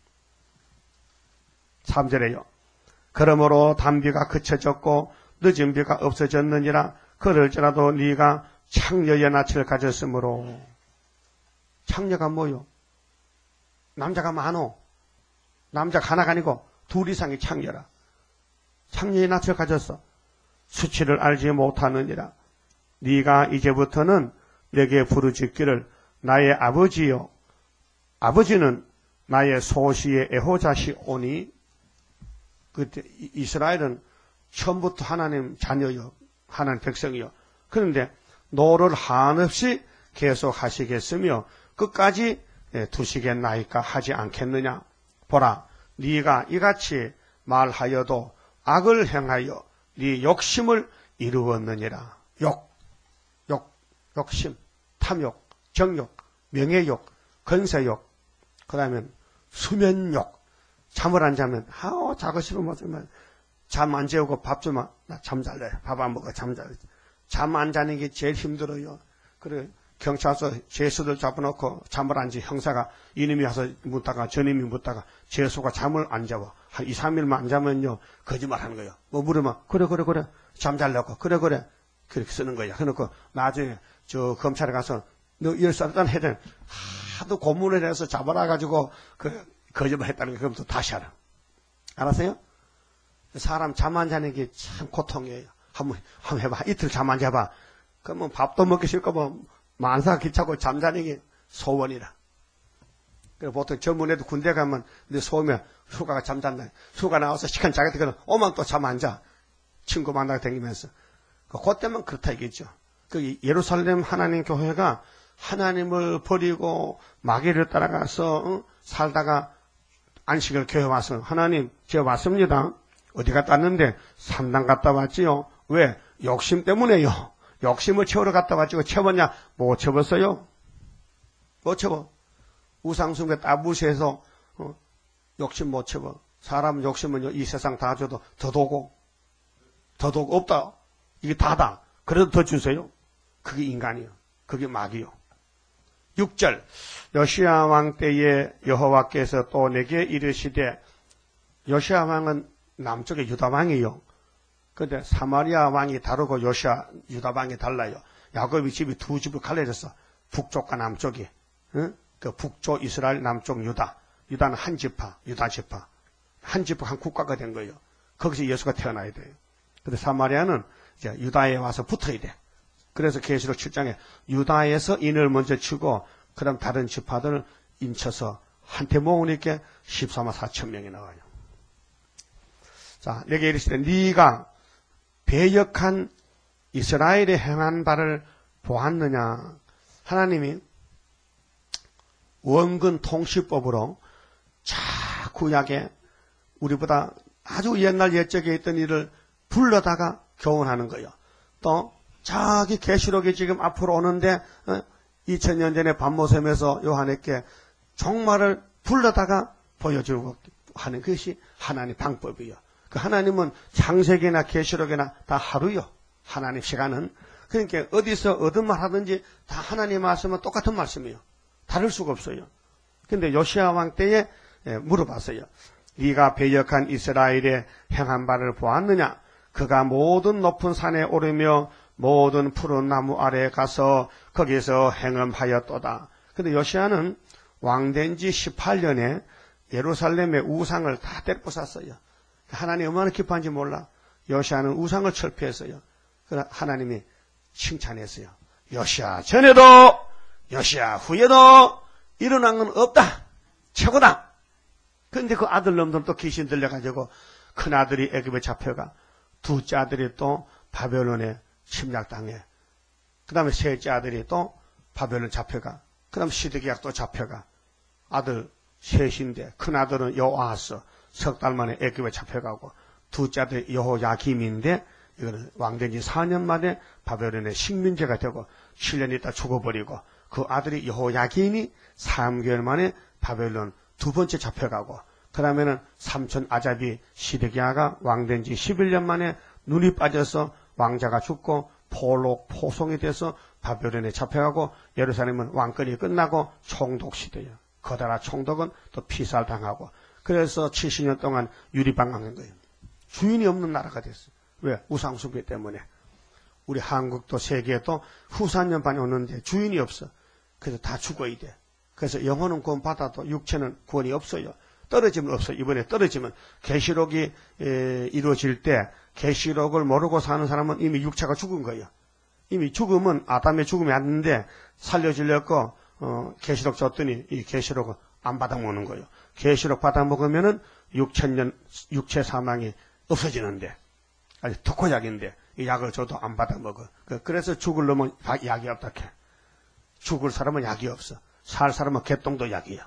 [SPEAKER 1] 3절에요. 그러므로 단비가 그쳐졌고 늦은 비가 없어졌느니라. 그럴지라도 네가 창녀의 낯을 가졌으므로. 창녀가 뭐요? 남자가 많어. 남자가 하나가 아니고 둘 이상이 창녀라. 창녀의 낯을 가졌어. 수치를 알지 못하느니라. 네가 이제부터는 내게 부르짖기를 나의 아버지요. 아버지는 나의 소시의 에호자시 오니. 그때 이스라엘은 처음부터 하나님 자녀요. 하나님 백성이요. 그런데 노를 한없이 계속 하시겠으며 끝까지 두시겠나이까 하지 않겠느냐. 보라, 네가 이같이 말하여도 악을 행하여 네 욕심을 이루었느니라. 욕심, 탐욕, 정욕, 명예욕, 건세욕, 그 다음에 수면욕. 잠을 안 자면 자고 싶으면 잠 안 재우고 밥 주면 나 잠잘래. 밥 안 먹어 잠잘래. 잠 안 자는 게 제일 힘들어요. 그래 경찰서 죄수들 잡아놓고 잠을 안 자. 형사가 이놈이 와서 묻다가 저놈이 묻다가 죄수가 잠을 안 자고 한 2, 3일만 안 자면요 거짓말하는 거예요. 뭐 물으면 그래 잠 잘려고 그래 그렇게 쓰는 거야. 그래놓고 나중에 저 검찰에 가서 너 일사단 해야 되는 하도 고문을 해서 잡아놔 가지고 그 거짓말 했다는 거 그럼 또 다시 하라. 알았어요? 사람 잠 안 자는 게 참 고통이에요. 한번 해봐. 이틀 잠 안 자봐. 그러면 밥도 먹기 싫고 뭐 만사 귀찮고 잠자는 게 소원이라. 그래서 보통 젊은 애도 군대 가면 내 소원이면 휴가가 잠잔다. 휴가 나와서 시간 자게 되거든. 오면 또 잠 안 자. 친구 만나게 다니면서. 그때만 그렇다 이겠죠. 그 예루살렘 하나님 교회가 하나님을 버리고 마귀를 따라가서 살다가 안식을 교회 와서 하나님 제가 왔습니다. 어디 갔다 왔는데 산당 갔다 왔지요. 왜? 욕심 때문에요. 욕심을 채우러 갔다 왔지요. 채웠냐? 못 채웠어요. 못 채워. 우상숭배 따부시해서 욕심 못 채워. 사람 욕심은 이 세상 다 줘도 더도고 없다. 이게 다다. 그래도 더 주세요. 그게 인간이요. 그게 마귀요. 6절 요시야 왕 때에 여호와께서 또 내게 이르시되, 요시야 왕은 남쪽의 유다 왕이요. 그런데 사마리아 왕이 다르고 요시야 유다 왕이 달라요. 야곱이 집이 두 집을 갈라졌어. 북쪽과 남쪽이. 응? 그 북쪽 이스라엘, 남쪽 유다. 유다는 한 지파, 유다 지파. 한 지파, 한 국가가 된 거예요. 거기서 예수가 태어나야 돼요. 근데 사마리아는 이제 유다에 와서 붙어야 돼. 그래서 계시록 7장에 유다에서 인을 먼저 치고 그다음 다른 지파들을 인쳐서 한테 모으니까 14만 4천 명이 나와요. 자, 내게 이르시되 네가 배역한 이스라엘의 행한 바를 보았느냐. 하나님이 원근 통치법으로 구약에 우리보다 아주 옛날 옛적에 있던 일을 불러다가 교훈하는 거예요. 또 자기 계시록이 지금 앞으로 오는데 2000년 전에 밤모섬에서 요한에게 종말을 불러다가 보여주고 하는 것이 하나님 방법이에요. 그 하나님은 창세기나 계시록이나 다 하루요. 하나님 시간은. 그러니까 어디서 어떤 말 하든지 다 하나님 말씀은 똑같은 말씀이에요. 다를 수가 없어요. 근데 요시야 왕 때에 물어봤어요. 네가 배역한 이스라엘의 행한 바를 보았느냐? 그가 모든 높은 산에 오르며 모든 푸른 나무 아래에 가서 거기서 행음하였도다. 근데 요시야는 왕된 지 18년에 예루살렘의 우상을 다 때려부쉈어요. 하나님이 얼마나 기뻐한지 몰라. 요시야는 우상을 철폐했어요. 그러나 하나님이 칭찬했어요. 요시야 전에도 요시야 후에도 일어난 건 없다. 최고다. 그런데 그 아들놈들 또 귀신 들려가지고 큰아들이 애굽에 잡혀가, 둘째 아들이 또 바벨론에 침략당해. 그 다음에 셋째 아들이 또 바벨론 잡혀가. 그 다음 시드기야 또 잡혀가. 아들 셋인데 큰아들은 여호아스 석 달 만에 애굽에 잡혀가고, 둘째 아들이 여호야김인데 이거는 왕된 지 4년 만에 바벨론의 식민지가 되고 7년 있다 죽어버리고, 그 아들이 여호야긴이 3개월 만에 바벨론 두 번째 잡혀가고, 그 다음에는 삼촌 아잡이 시드기야가 왕된 지 11년 만에 눈이 빠져서 왕자가 죽고 포송이 돼서 바벨론에 잡혀가고, 예루살렘은 왕권이 끝나고 총독시대예요. 거다라 총독은 또 피살당하고, 그래서 70년 동안 유리방황한 거예요. 주인이 없는 나라가 됐어요. 왜? 우상숭배 때문에. 우리 한국도 세계도 후산년반이 오는데 주인이 없어. 그래서 다 죽어야 돼. 그래서 영혼은 구원받아도 육체는 구원이 없어요. 떨어지면 없어요. 이번에 떨어지면 계시록이 이루어질 때 계시록을 모르고 사는 사람은 이미 육체가 죽은 거예요. 이미 죽으면 아담의 죽음이 왔는데 살려주려고 계시록 줬더니 이 계시록을 안 받아먹는 거예요. 계시록 받아먹으면은 6000년 육체 사망이 없어지는데, 아주 특효약인데 이 약을 줘도 안 받아먹어. 그래서 죽을 놈은 약이 없다 해. 죽을 사람은 약이 없어. 살 사람은 개똥도 약이야.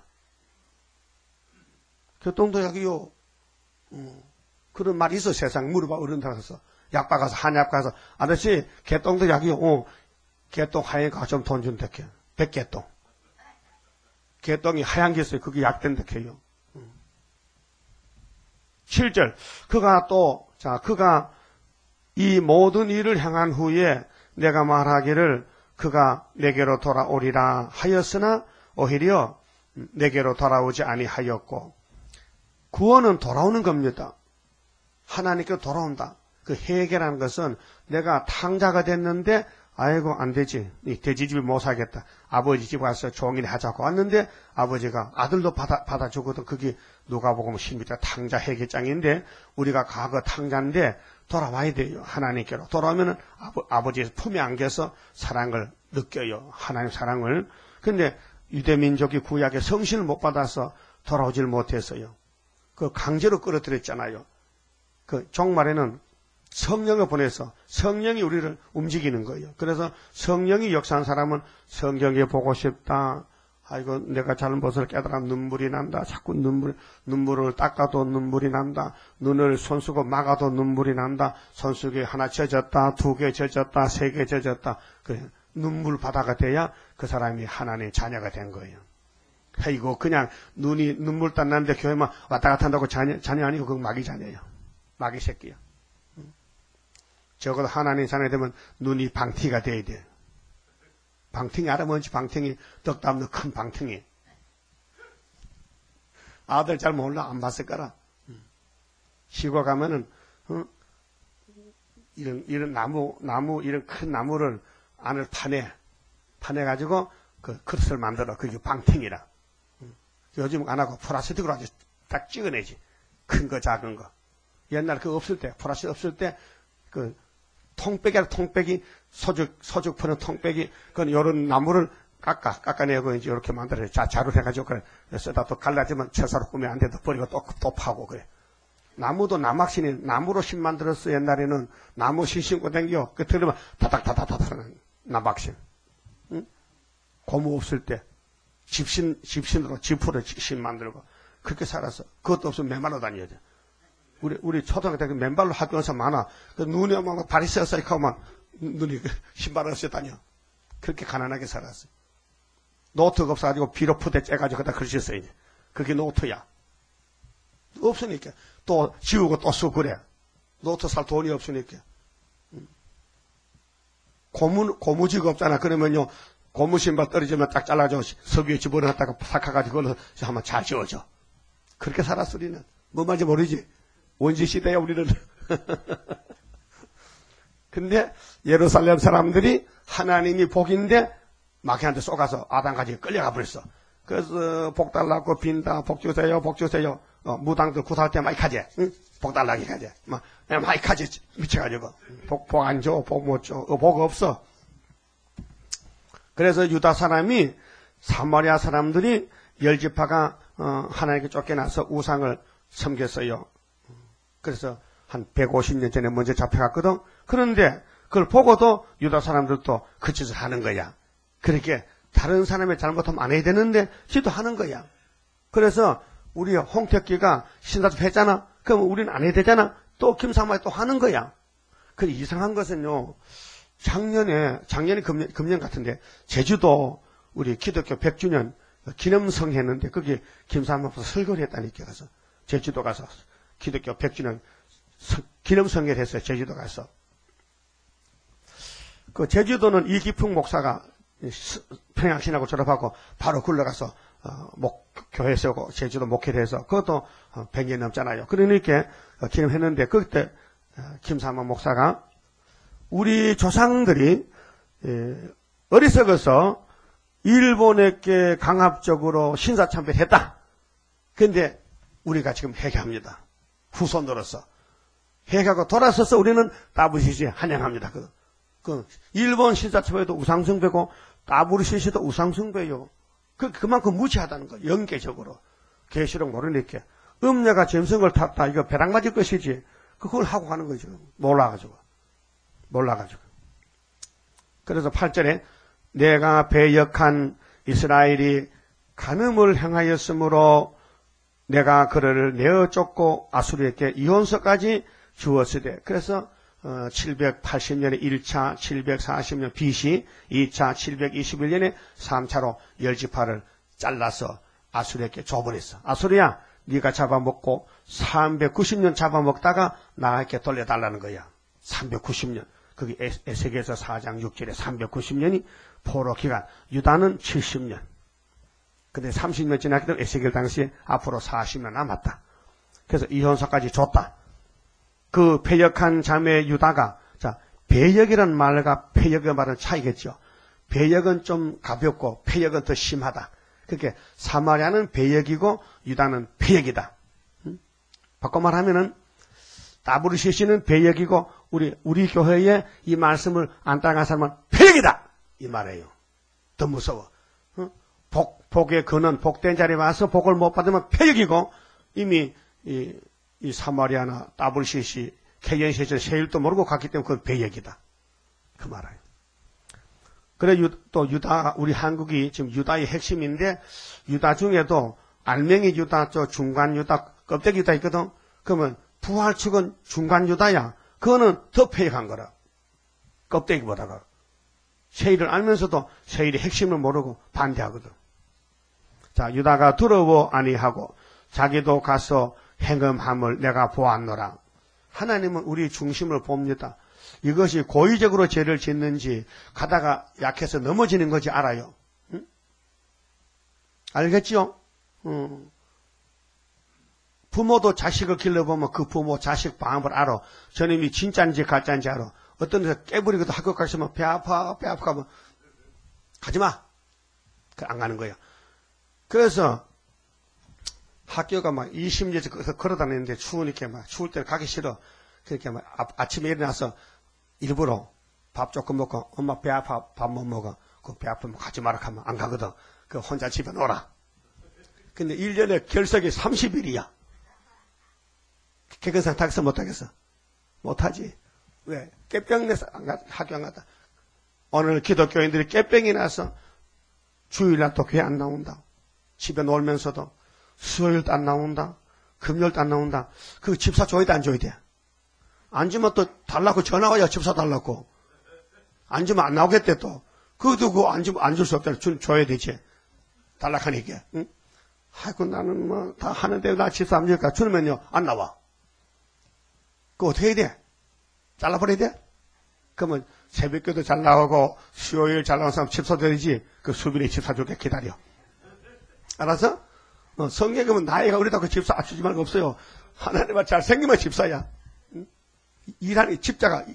[SPEAKER 1] 개똥도 약이요. 그런 말이 있어. 세상 물어봐. 어른들한테서 약바 가서 한약 가서 아저씨 개똥도 약이요. 개똥 하얀 거 좀 돈 준다 해. 백개똥. 개똥이 하얀 게 있어요. 그게 약 된다 해요. 7절 그가 이 모든 일을 행한 후에 내가 말하기를 그가 내게로 돌아오리라 하였으나 오히려 내게로 돌아오지 아니하였고. 구원은 돌아오는 겁니다. 하나님께 돌아온다. 그 회개라는 것은 내가 탕자가 됐는데 아이고 안 되지. 이 돼지집을 못 사겠다. 아버지 집 와서 종일 하자고 왔는데 아버지가 아들도 받아주거든. 그게 누가복음 10장 탕자 회개장인데, 우리가 과거 탕자인데 돌아와야 돼요. 하나님께로 돌아오면은 아버지의 품에 안겨서 사랑을 느껴요. 하나님 사랑을. 근데 유대민족이 구약의 성신을 못 받아서 돌아오질 못했어요. 그 강제로 끌어들였잖아요. 그 종말에는 성령을 보내서 성령이 우리를 움직이는 거예요. 그래서 성령이 역사한 사람은 성경에 보고 싶다. 아이고 내가 잘못을 깨달아 눈물이 난다. 자꾸 눈물을 닦아도 눈물이 난다. 눈을 손수건 막아도 눈물이 난다. 손수건이 하나 젖었다. 2개 젖었다. 3개 젖었다. 그래. 눈물 바다가 돼야 그 사람이 하나님의 자녀가 된 거예요. 이거 그냥 눈이 눈물 땄는데 교회만 왔다 갔다 한다고 자녀 아니고 그건 마귀 자녀예요. 마귀 새끼야. 적어도 하나님 자녀 되면 눈이 방티가 돼야 돼. 방탱이 알아 뭔지 방탱이 떡 담는 큰 방탱이. 아들 잘 몰라 안 봤을 거라. 시골 가면은 이런 나무 이런 큰 나무를 안을 파내 가지고 그 그릇을 만들어. 그게 방탱이라. 요즘 안 하고 플라스틱으로 아주 딱 찍어내지. 큰 거 작은 거. 옛날 그거 없을 때 플라스틱 없을 때 그 통빼기 소죽 푸는 통빼기 그건 요런 나무를 깎아내고 이제 이렇게 만들어요. 자루 해가지고 그래 쓰다 또 갈라지면 채사로 꾸면 안 돼도 버리고 또 파고 그래. 나무도 나막신이 나무로 신 만들었어. 옛날에는 나무 신 신고 댕겨. 그 들으면 다닥다닥다닥 나막신. 응? 고무 없을 때 집신으로 지푸로 신 만들고 그렇게 살았어. 그것도 없으면 맨발로 다녀야 돼. 우리 초등학교 때 맨발로 학교 가서 많아. 그 눈이 오면 발이 쎄쎄 하면 눈이 신발 없이 다녀. 그렇게 가난하게 살았어. 노트가 없어가지고 비로 푸대 째가지고 그다 글씨 써야 돼. 그게 노트야. 없으니까. 또 지우고 또 쓰고 그래. 노트 살 돈이 없으니까. 고무지가 없잖아. 그러면요. 고무 신발 떨어지면 딱 잘라줘. 석유에 집어넣었다가 삭혀가지고 한번 잘 지워져. 그렇게 살았어, 우리는. 뭔 말인지 모르지? 원시시대야, 우리는. 근데 예루살렘 사람들이 하나님이 복인데 마귀한테 쏘가서 아담까지 끌려가 버렸어. 그래서 복 달라고 빈다, 복 주세요, 복 주세요. 무당들 구사할 때 많이 가지. 응? 복 달라고 가지. 많이 가지. 미쳐가지고. 복 안 줘, 복 못 줘. 복 없어. 그래서 유다 사람이 사마리아 사람들이 열지파가 하나님께 쫓겨나서 우상을 섬겼어요. 그래서 한 150년 전에 먼저 잡혀갔거든. 그런데 그걸 보고도 유다 사람들도 그 짓을 하는 거야. 그렇게 다른 사람의 잘못하면 안 해야 되는데 지도 하는 거야. 그래서 우리 홍택기가 신사집 했잖아. 그럼 우리는 안 해야 되잖아. 또 김사마이 또 하는 거야. 그 이상한 것은요. 작년에 금년 같은데 제주도 우리 기독교 100주년 기념성 했는데 거기 김사마에서 설교를 했다니까. 가서 제주도 가서 기독교 100주년 기념성회를 했어요. 제주도 가서. 그 제주도는 이기풍 목사가 평양신하고 졸업하고 바로 굴러가서 교회 세우고 제주도 목회를 해서 그것도 100년 넘잖아요. 그러니까 기념했는데 그때 김사마 목사가 우리 조상들이 어리석어서 일본에게 강압적으로 신사참배했다. 그런데 우리가 지금 회개합니다. 후손으로서 회개하고 돌아서서 우리는 따부시시 환영합니다. 그 일본 신사참배도 우상숭배고 따부시시도 우상숭배요. 그만큼 무지하다는 거. 연계적으로 계시록 모르니까 음녀가 짐승을 탔다. 이거 배락 맞을 것이지. 그걸 하고 가는 거죠. 몰라가지고. 그래서 8절에 내가 배역한 이스라엘이 간음을 행하였으므로 내가 그를 내어 쫓고 아수르에게 이혼서까지 주었으되. 그래서 780년에 1차, 740년 BC, 2차 721년에 3차로 열지파를 잘라서 아수르에게 줘버렸어. 아수르야, 네가 잡아먹고 390년 잡아먹다가 나에게 돌려달라는 거야. 390년. 그게 에스겔서 4장 6절에 390년이 포로 기간. 유다는 70년. 근데 30년 지났기 때문에 에스겔 당시에 앞으로 40년 남았다. 그래서 이혼서까지 줬다. 그 배역한 자매 유다가, 자, 배역이라는 말과 폐역의 말은 차이겠죠. 배역은 좀 가볍고 폐역은 더 심하다. 그렇게 사마리아는 배역이고 유다는 폐역이다. 바꿔 말하면은 따브르시시는 배역이고 우리 교회에 이 말씀을 안 따라간 사람은 폐역이다. 이 말이에요. 더 무서워. 복의 근원, 복된 자리에 와서 복을 못 받으면 폐역이고 이미 이 사마리아나 따브르시시 개연시절 세일도 모르고 갔기 때문에 그건 배역이다. 그 말이에요. 그래, 또 유다, 우리 한국이 지금 유다의 핵심인데, 유다 중에도 알맹이 유다, 중간 유다, 껍데기 유다 있거든? 그러면 부활 측은 중간 유다야. 그거는 더 폐역한 거라. 껍데기보다가. 세일을 알면서도 세일의 핵심을 모르고 반대하거든. 자, 유다가 두려워 아니하고 자기도 가서 행음함을 내가 보았노라. 하나님은 우리 중심을 봅니다. 이것이 고의적으로 죄를 짓는지 가다가 약해서 넘어지는 건지 알아요. 응? 알겠지요? 부모도 자식을 길러보면 그 부모 자식 마음을 알아. 저놈이 진짜인지 가짜인지 알아. 어떤 데서 깨부리고도 학교 가시면 배 아파 하면 가지마. 안 가는 거야. 그래서 학교가 막 20리에서 걸어 다니는데 추우니까 막 추울 때 가기 싫어. 그러니까 막 아침에 일어나서 일부러 밥 조금 먹고 엄마 배 아파 밥 못 먹어. 그 배 아프면 가지 마라 하면 안 가거든. 그 혼자 집에 놀아. 근데 1년에 결석이 30일이야. 개근상 탁서 못하겠어. 못하지. 왜? 깨병 내서 학교 안 갔다. 오늘 기독교인들이 깨병이 나서 주일날 또 교회 안 나온다. 집에 놀면서도 수요일도 안 나온다. 금요일도 안 나온다. 그 집사 줘야 돼, 안 줘야 돼? 안 주면 또 달라고 전화 와요. 집사 달라고. 안 주면 안 나오겠대 또. 그것도 그거 안 주면 안 줄 수 없다. 줘야 되지. 달라하니까. 응? 아이고 나는 뭐 다 하는데 나 집사 안 줄까? 주면요 안 나와. 그거 어떻게 해야 돼? 잘라버려야 돼? 그러면 새벽교도 잘 나오고 수요일 잘 나오는 사람 집사 줘야지. 그 수빈이 집사 줄게 기다려. 알았어? 성경에 보면 나이가 어리다고 집사 주지 말고 없어요. 하나님은 잘생기면 집사야. 일하는 집자가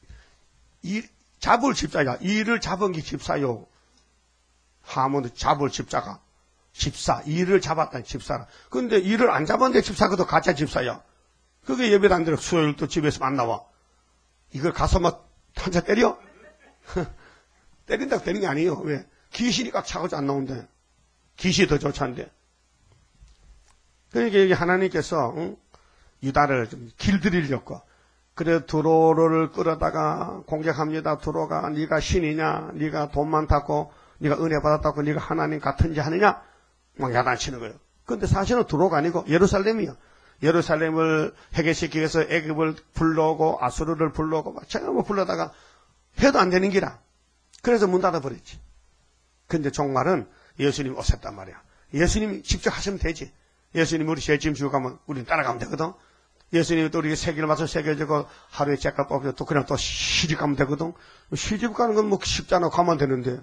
[SPEAKER 1] 잡을 집사야. 일을 잡은 게 집사요. 하면 잡을 집자가 집사. 일을 잡았다는 집사라. 근데 일을 안 잡았는데 집사가도 가짜 집사야. 그게 예배도 안 들어. 수요일도 집에서 안 나와. 이걸 가서 막 한자 때려? 때린다고 되는 게 아니에요. 왜? 귀신이 꽉 차가지고 안 나온대. 귀신이 더 좋찬데. 그러니까 여기 하나님께서 유다를 좀 길들이려고. 그래 두로를 끌어다가 공격합니다. 두로가 네가 신이냐? 네가 돈 많다고? 네가 은혜 받았다고? 네가 하나님 같은지 하느냐? 막 야단치는 거예요. 근데 사실은 두로가 아니고 예루살렘이요. 예루살렘을 해결시키기 위해서 애굽을 불러오고 아수르를 불러오고 막 전부 불러다가 해도 안 되는 기라. 그래서 문 닫아버렸지. 근데 종말은 예수님 오셨단 말이야. 예수님이 직접 하시면 되지. 예수님이 우리 죄짐 지고 가면 우리는 따라가면 되거든. 예수님이 또 우리에게 세계를 맞춰 새겨주고 하루에 째값 뽑혀 또 그냥 또 시집 가면 되거든. 시집 가는 건 뭐 쉽잖아. 가면 되는데.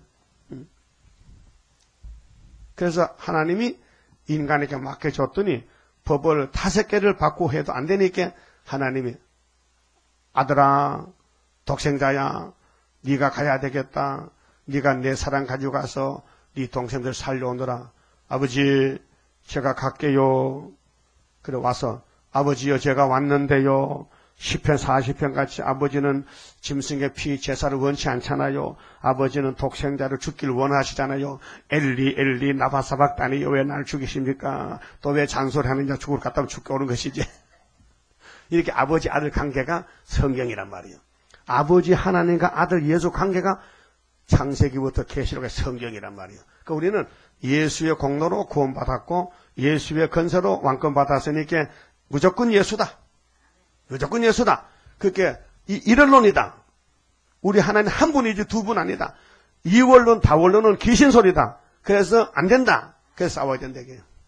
[SPEAKER 1] 그래서 하나님이 인간에게 맡겨줬더니 법을 5개를 받고 해도 안 되니까 하나님이 아들아 독생자야 네가 가야 되겠다. 네가 내 사랑 가지고 가서 네 동생들 살려오너라. 아버지 제가 갈게요. 그래 와서 아버지여 제가 왔는데요. 시편 40편 같이 아버지는 짐승의 피 제사를 원치 않잖아요. 아버지는 독생자를 죽기를 원하시잖아요. 엘리 엘리 나바사박다니요 왜 날 죽이십니까? 또 왜 잔소리하느냐 죽을 것 같다면 죽게 오는 것이지. 이렇게 아버지 아들 관계가 성경이란 말이에요. 아버지 하나님과 아들 예수 관계가 창세기부터 계시록의 성경이란 말이에요. 그러니까 우리는 예수의 공로로 구원받았고 예수의 건설로 왕권 받았으니까 무조건 예수다. 무조건 예수다. 그게 일원론이다. 우리 하나님 한 분이지 두 분 아니다. 이원론 다원론은 귀신소리다. 그래서 안 된다. 그래서 싸워야 된다.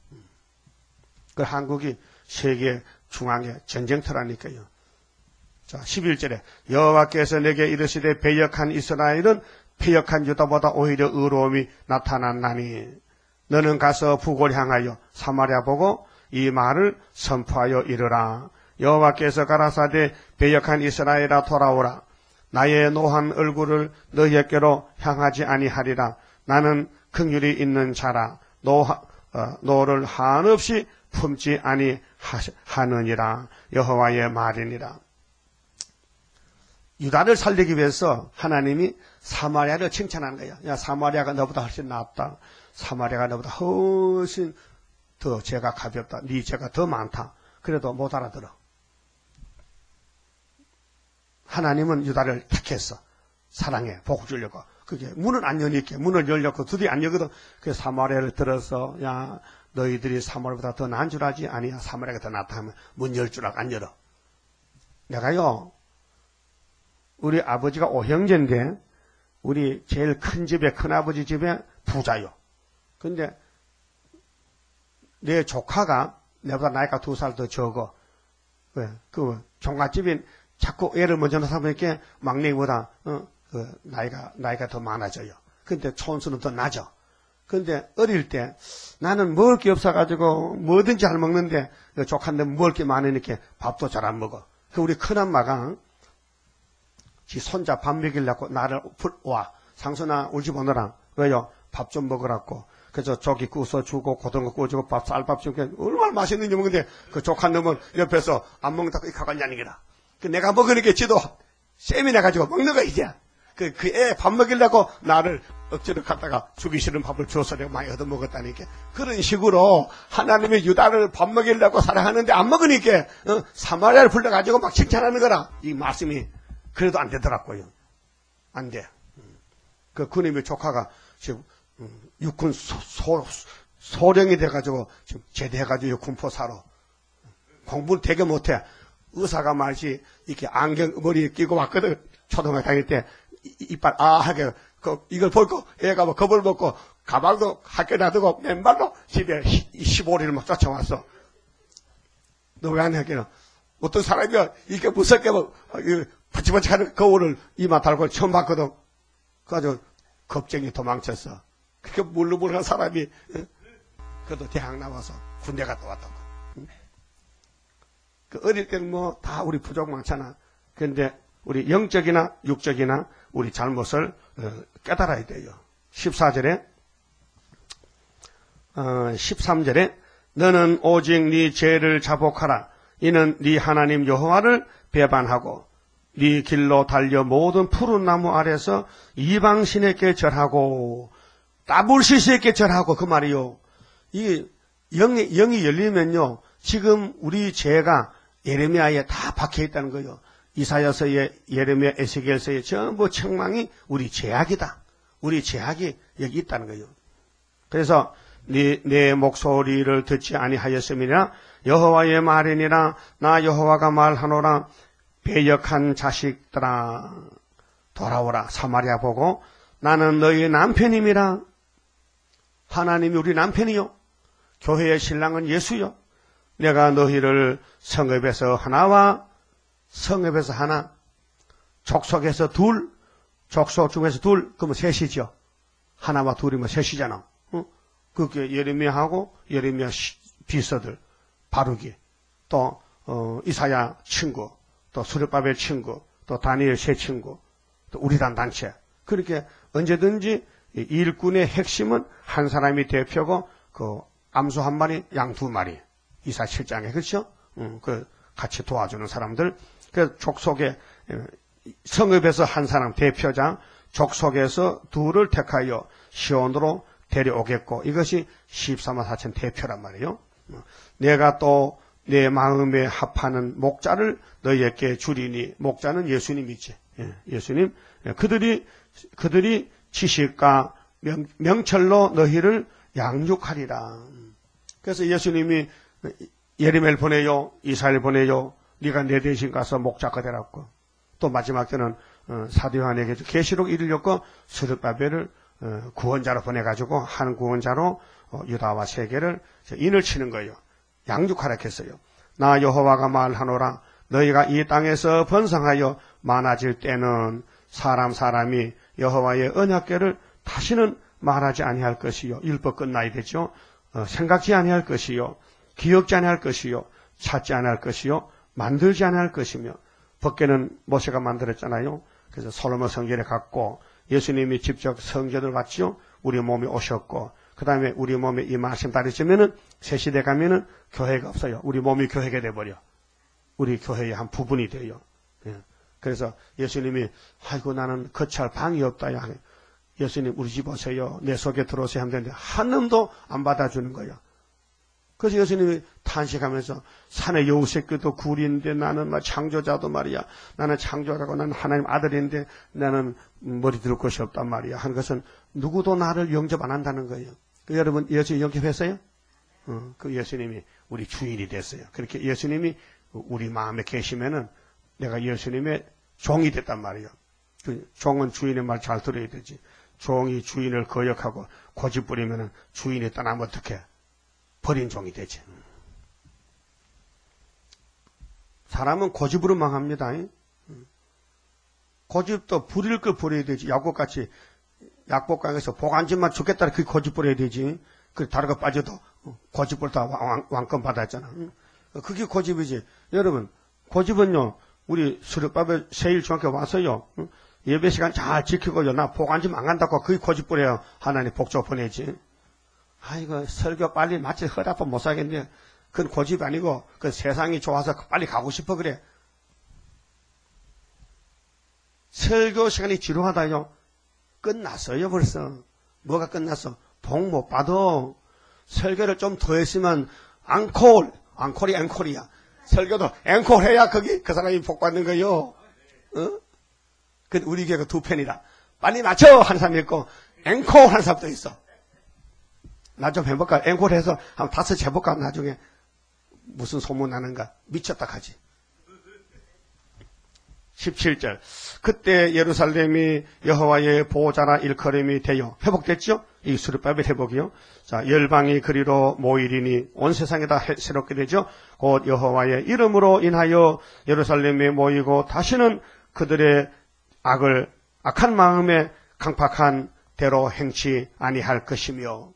[SPEAKER 1] 그 한국이 세계 중앙의 전쟁터라니까요. 자, 11절에 여호와께서 내게 이르시되 배역한 이스라엘은 패역한 유다보다 오히려 의로움이 나타났나니 너는 가서 북을 향하여 사마리아 보고 이 말을 선포하여 이르라. 여호와께서 가라사대 배역한 이스라엘아 돌아오라. 나의 노한 얼굴을 너희에게로 향하지 아니하리라. 나는 긍휼이 있는 자라. 노를 한없이 품지 아니하느니라. 여호와의 말이니라. 유다를 살리기 위해서 하나님이 사마리아를 칭찬하는 거야. 야, 사마리아가 너보다 훨씬 낫다. 사마리아가 너보다 훨씬 더 죄가 가볍다. 네 죄가 더 많다. 그래도 못 알아들어. 하나님은 유다를 택했어. 사랑해, 복 주려고. 그게 문은 안 여니까 문을 열렸고 드디어 안 열거든. 그래서 사마리아를 들어서 야 너희들이 사마리아보다 더 나은 줄 알지? 아니야, 사마리아가 더 낫다 하면 문 열 줄 알고 안 열어. 내가요, 우리 아버지가 오형제인데 우리 제일 큰 집에, 큰아버지 집에 부자요. 근데 내 조카가 내보다 나이가 2살 더 적어. 왜? 그 종갓집이 자꾸 애를 먼저 낳다 보니까 막내보다 나이가 더 많아져요. 근데 촌수는 더 낮아. 근데 어릴 때 나는 먹을 게 없어가지고 뭐든지 잘 먹는데 조카인데 먹을 게 많으니까 밥도 잘 안 먹어. 그 우리 큰엄마가 지 손자 밥 먹이려고 나를 와. 상순아 우리 집 오너라. 왜요? 밥 좀 먹으라고. 그래서 조기 구워서 주고 고등어 구워주고 밥 쌀밥 주고 얼마나 맛있는지 먹는데 그 조카 놈은 옆에서 안 먹는다고 이 가관이 아니기라. 그 내가 먹으니까 지도 쌤이 나가지고 먹는 거 이제. 그 애 밥 먹이려고 나를 억지로 갖다가 주기 싫은 밥을 줘서 내가 많이 얻어먹었다니까. 그런 식으로 하나님의 유다를 밥 먹이려고 사랑하는데 안 먹으니까 사마리아를 불러가지고 막 칭찬하는 거라. 이 말씀이 그래도 안 되더라고요. 안 돼. 그 그님의 조카가 지금 육군 소령이 돼가지고 지금 제대해가지고 군포사로 공부를 되게 못해. 의사가 말지 이렇게 안경 머리에 끼고 왔거든. 초등학교 다닐 때 이빨 하게 이걸 벗고 애가 뭐 겁을 먹고 가방도 학교에 놔두고 맨발로 집에 15리를 막 쫓아왔어. 너 왜 안 해? 어떤 사람이 이렇게 무섭게 막 바치바치 하는 거울을 이마 달고 처음 봤거든. 그래가지고 겁쟁이 도망쳤어. 그렇게 물르물한 사람이 그래도 대학 나와서 군대 갔다 왔다고. 그 어릴 때는 뭐 다 우리 부족 많잖아. 그런데 우리 영적이나 육적이나 우리 잘못을 깨달아야 돼요. 14절에 13절에 너는 오직 네 죄를 자복하라. 이는 네 하나님 여호와를 배반하고 네 길로 달려 모든 푸른 나무 아래서 이방신에게 절하고 따블시스에게 절하고 그 말이요. 이 영이 열리면요. 지금 우리 죄가 예레미야에 다 박혀 있다는 거예요. 이사야서에 예레미야 에스겔서에 전부 책망이 우리 죄악이다. 우리 죄악이 여기 있다는 거예요. 그래서 내 목소리를 듣지 아니하였음이라 여호와의 말이니라 나 여호와가 말하노라 배역한 자식들아 돌아오라. 사마리아 보고 나는 너희 남편임이라. 하나님이 우리 남편이요. 교회의 신랑은 예수요. 내가 너희를 성읍에서 하나와 성읍에서 하나, 족속에서 둘, 족속 중에서 둘, 그러면 셋이죠. 하나와 둘이면 셋이잖아. 그게 예레미야하고 예레미야 비서들, 바루기, 또 이사야 친구, 또 수르바벨 친구, 또 다니엘 세 친구, 또 우리단 단체. 그렇게 언제든지 일꾼의 핵심은 한 사람이 대표고 그 암소 한 마리, 양 두 마리. 이사 7장에 그렇죠? 그 같이 도와주는 사람들. 그 족속에 성읍에서 한 사람 대표장, 족속에서 둘을 택하여 시온으로 데려오겠고 이것이 14만 4천 대표란 말이에요. 내가 또 내 마음에 합하는 목자를 너희에게 주리니 목자는 예수님이지. 예수님. 그들이 지식과 명철로 너희를 양육하리라. 그래서 예수님이 예레미야를 보내요. 이사야를 보내요. 네가 내 대신 가서 목자가 되라고. 또 마지막 때는 사도 요한에게 계시록 이르렸고 스룹바벨을 구원자로 보내가지고 한 구원자로 유다와 세계를 인을 치는 거예요. 양육하라 했어요. 나 여호와가 말하노라. 너희가 이 땅에서 번성하여 많아질 때는 사람이 여호와의 언약궤를 다시는 말하지 아니할 것이요. 율법 끝나야 되죠. 생각지 아니할 것이요. 기억지 아니할 것이요. 찾지 아니할 것이요. 만들지 아니할 것이며 법궤는 모세가 만들었잖아요. 그래서 솔로몬 성전에 갔고 예수님이 직접 성전을 왔죠. 우리 몸에 오셨고 그 다음에 우리 몸에 이 말씀 다르시면은 새 시대 가면은 교회가 없어요. 우리 몸이 교회가 돼버려. 우리 교회의 한 부분이 돼요. 그래서 예수님이 아이고 나는 거처할 방이 없다. 예수님 우리 집 오세요. 내 속에 들어오세요 하면 되는데 한 놈도 안 받아주는 거예요. 그래서 예수님이 탄식하면서 산의 여우 새끼도 굴인데 나는 창조자도 말이야. 나는 창조자고 나는 하나님 아들인데 나는 머리 들을 것이 없단 말이야. 하는 것은 누구도 나를 영접 안 한다는 거예요. 여러분 예수 영접했어요? 그 예수님이 우리 주인이 됐어요. 그렇게 예수님이 우리 마음에 계시면은 내가 예수님의 종이 됐단 말이에요. 그 종은 주인의 말 잘 들어야 되지. 종이 주인을 거역하고 고집 부리면은 주인이 떠나면 어떡해? 버린 종이 되지. 사람은 고집으로 망합니다. 고집도 부릴 걸 부려야 되지. 약국같이 약복강에서 보관집만 죽겠다 그게 고집 부려야 되지. 그 다른 거 빠져도 고집 부르다 왕권 받았잖아. 그게 고집이지. 여러분 고집은요. 우리 수렵밥에 세일 중학교 와서요. 예배 시간 잘 지키고요. 나 보관집 안 간다고 그게 고집 부려요. 하나님 복조 보내지. 아이고 설교 빨리 마치 허리 못 사겠네. 그건 고집이 아니고 그 세상이 좋아서 빨리 가고 싶어 그래. 설교 시간이 지루하다요. 끝났어요 벌써. 뭐가 끝났어? 복 못 받아. 설교를 좀 더 했으면 앙콜이 앵콜이야. 설교도 앵콜 해야 거기 그 사람이 복 받는 거요. 그 우리 교회가 두 편이라. 빨리 맞춰 하는 사람이 있고 앵콜 하는 사람도 있어. 나 좀 해볼까? 앵콜 해서 한 5 해볼까? 나중에 무슨 소문 나는가? 미쳤다 하지. 17절. 그때 예루살렘이 여호와의 보호자라 일컬음이 되어 회복됐죠? 이 수르바벨 회복이요. 자, 열방이 그리로 모이리니 온 세상에다 새롭게 되죠. 곧 여호와의 이름으로 인하여 예루살렘에 모이고 다시는 그들의 악한 마음에 강팍한 대로 행치 아니할 것이며.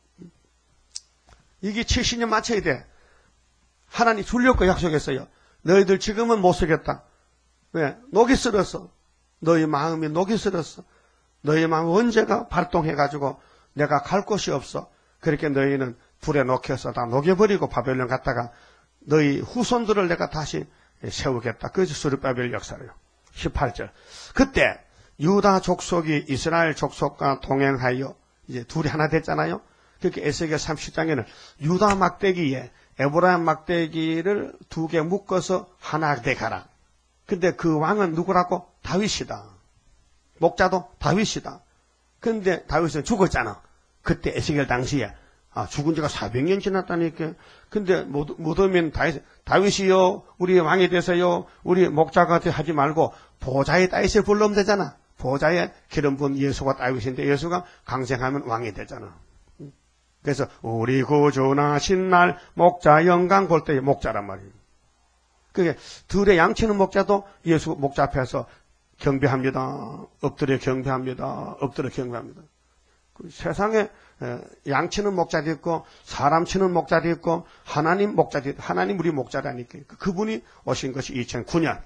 [SPEAKER 1] 이게 70년 맞춰야 돼. 하나님 주려고 약속했어요. 너희들 지금은 못 쓰겠다. 왜? 녹이 쓸었어. 너희 마음이 녹이 쓸었어. 너희 마음 언제가 발동해가지고 내가 갈 곳이 없어. 그렇게 너희는 불에 녹여서 다 녹여버리고 바벨론 갔다가 너희 후손들을 내가 다시 세우겠다. 그것이 스룹바벨 역사예요. 18절. 그때 유다 족속이 이스라엘 족속과 동행하여 이제 둘이 하나 됐잖아요. 그렇게 에스겔 30장에는 유다 막대기에 에브라임 막대기를 2개 묶어서 하나 돼가라. 근데 그 왕은 누구라고? 다윗이다. 목자도 다윗이다. 근데 다윗은 죽었잖아. 그때 에스겔 당시에. 죽은 지가 400년 지났다니까. 근데 못 오면 다윗이요, 우리 왕이 되세요, 우리 목자가 하지 말고 보좌의 다윗을 불러면 되잖아. 보좌에 기름 부은 예수가 다윗인데 예수가 강생하면 왕이 되잖아. 그래서 우리 구주나신 날 목자 영광 볼 때의 목자란 말이에요. 그게 들에 양치는 목자도 예수 목자 앞에서 경배합니다. 엎드려 경배합니다. 엎드려 경배합니다. 세상에 양치는 목자도 있고 사람 치는 목자도 있고 하나님 목자도 있고 하나님 우리 목자라니까. 그분이 오신 것이 2009년.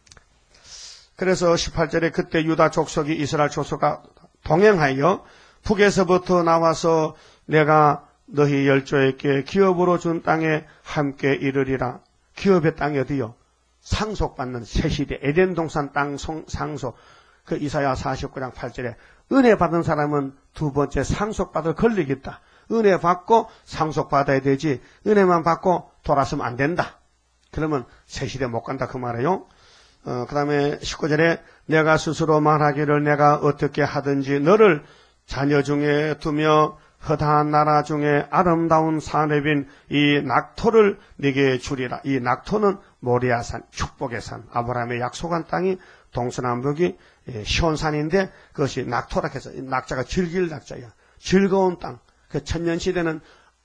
[SPEAKER 1] 그래서 18절에 그때 유다 족속이 이스라엘 족속과 동행하여 북에서부터 나와서 내가 너희 열조에게 기업으로 준 땅에 함께 이르리라. 기업의 땅이 어디요? 상속받는 새시대 에덴 동산 땅 상속. 그 이사야 49장 8절에 은혜 받은 사람은 두 번째 상속받을 권력이 있다. 은혜 받고 상속받아야 되지 은혜만 받고 돌아서면 안 된다. 그러면 새시대 못 간다 그 말이에요. 그 다음에 19절에 내가 스스로 말하기를 내가 어떻게 하든지 너를 자녀 중에 두며 허다한 나라 중에 아름다운 산업인 이 낙토를 네게 주리라. 이 낙토는 모리아산, 축복의 산, 아브라함의 약속한 땅이 동서남북이 시온산인데 그것이 낙토라 해서 낙자가 즐길 낙자야. 즐거운 땅. 그 천년시대는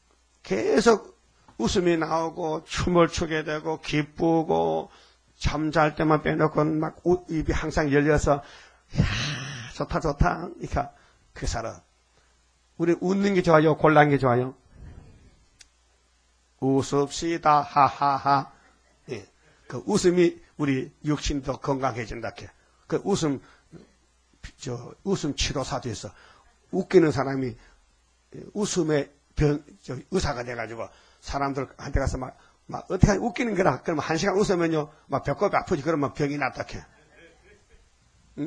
[SPEAKER 1] 계속 웃음이 나오고 춤을 추게 되고 기쁘고 잠잘 때만 빼놓고 막 입이 항상 열려서 야 좋다 좋다. 그러니까 그 사람. 우리 웃는 게 좋아요? 곤란한 게 좋아요? 웃읍시다, 하하하. 예. 그 웃음이 우리 육신도 건강해진다. 그 웃음 치료사도 있어. 웃기는 사람이 웃음의 의사가 돼가지고 사람들한테 가서 막 어떻게 웃기는 거라. 그러면 1시간 웃으면요, 막 배꼽이 아프지. 그러면 병이 낫다. 응?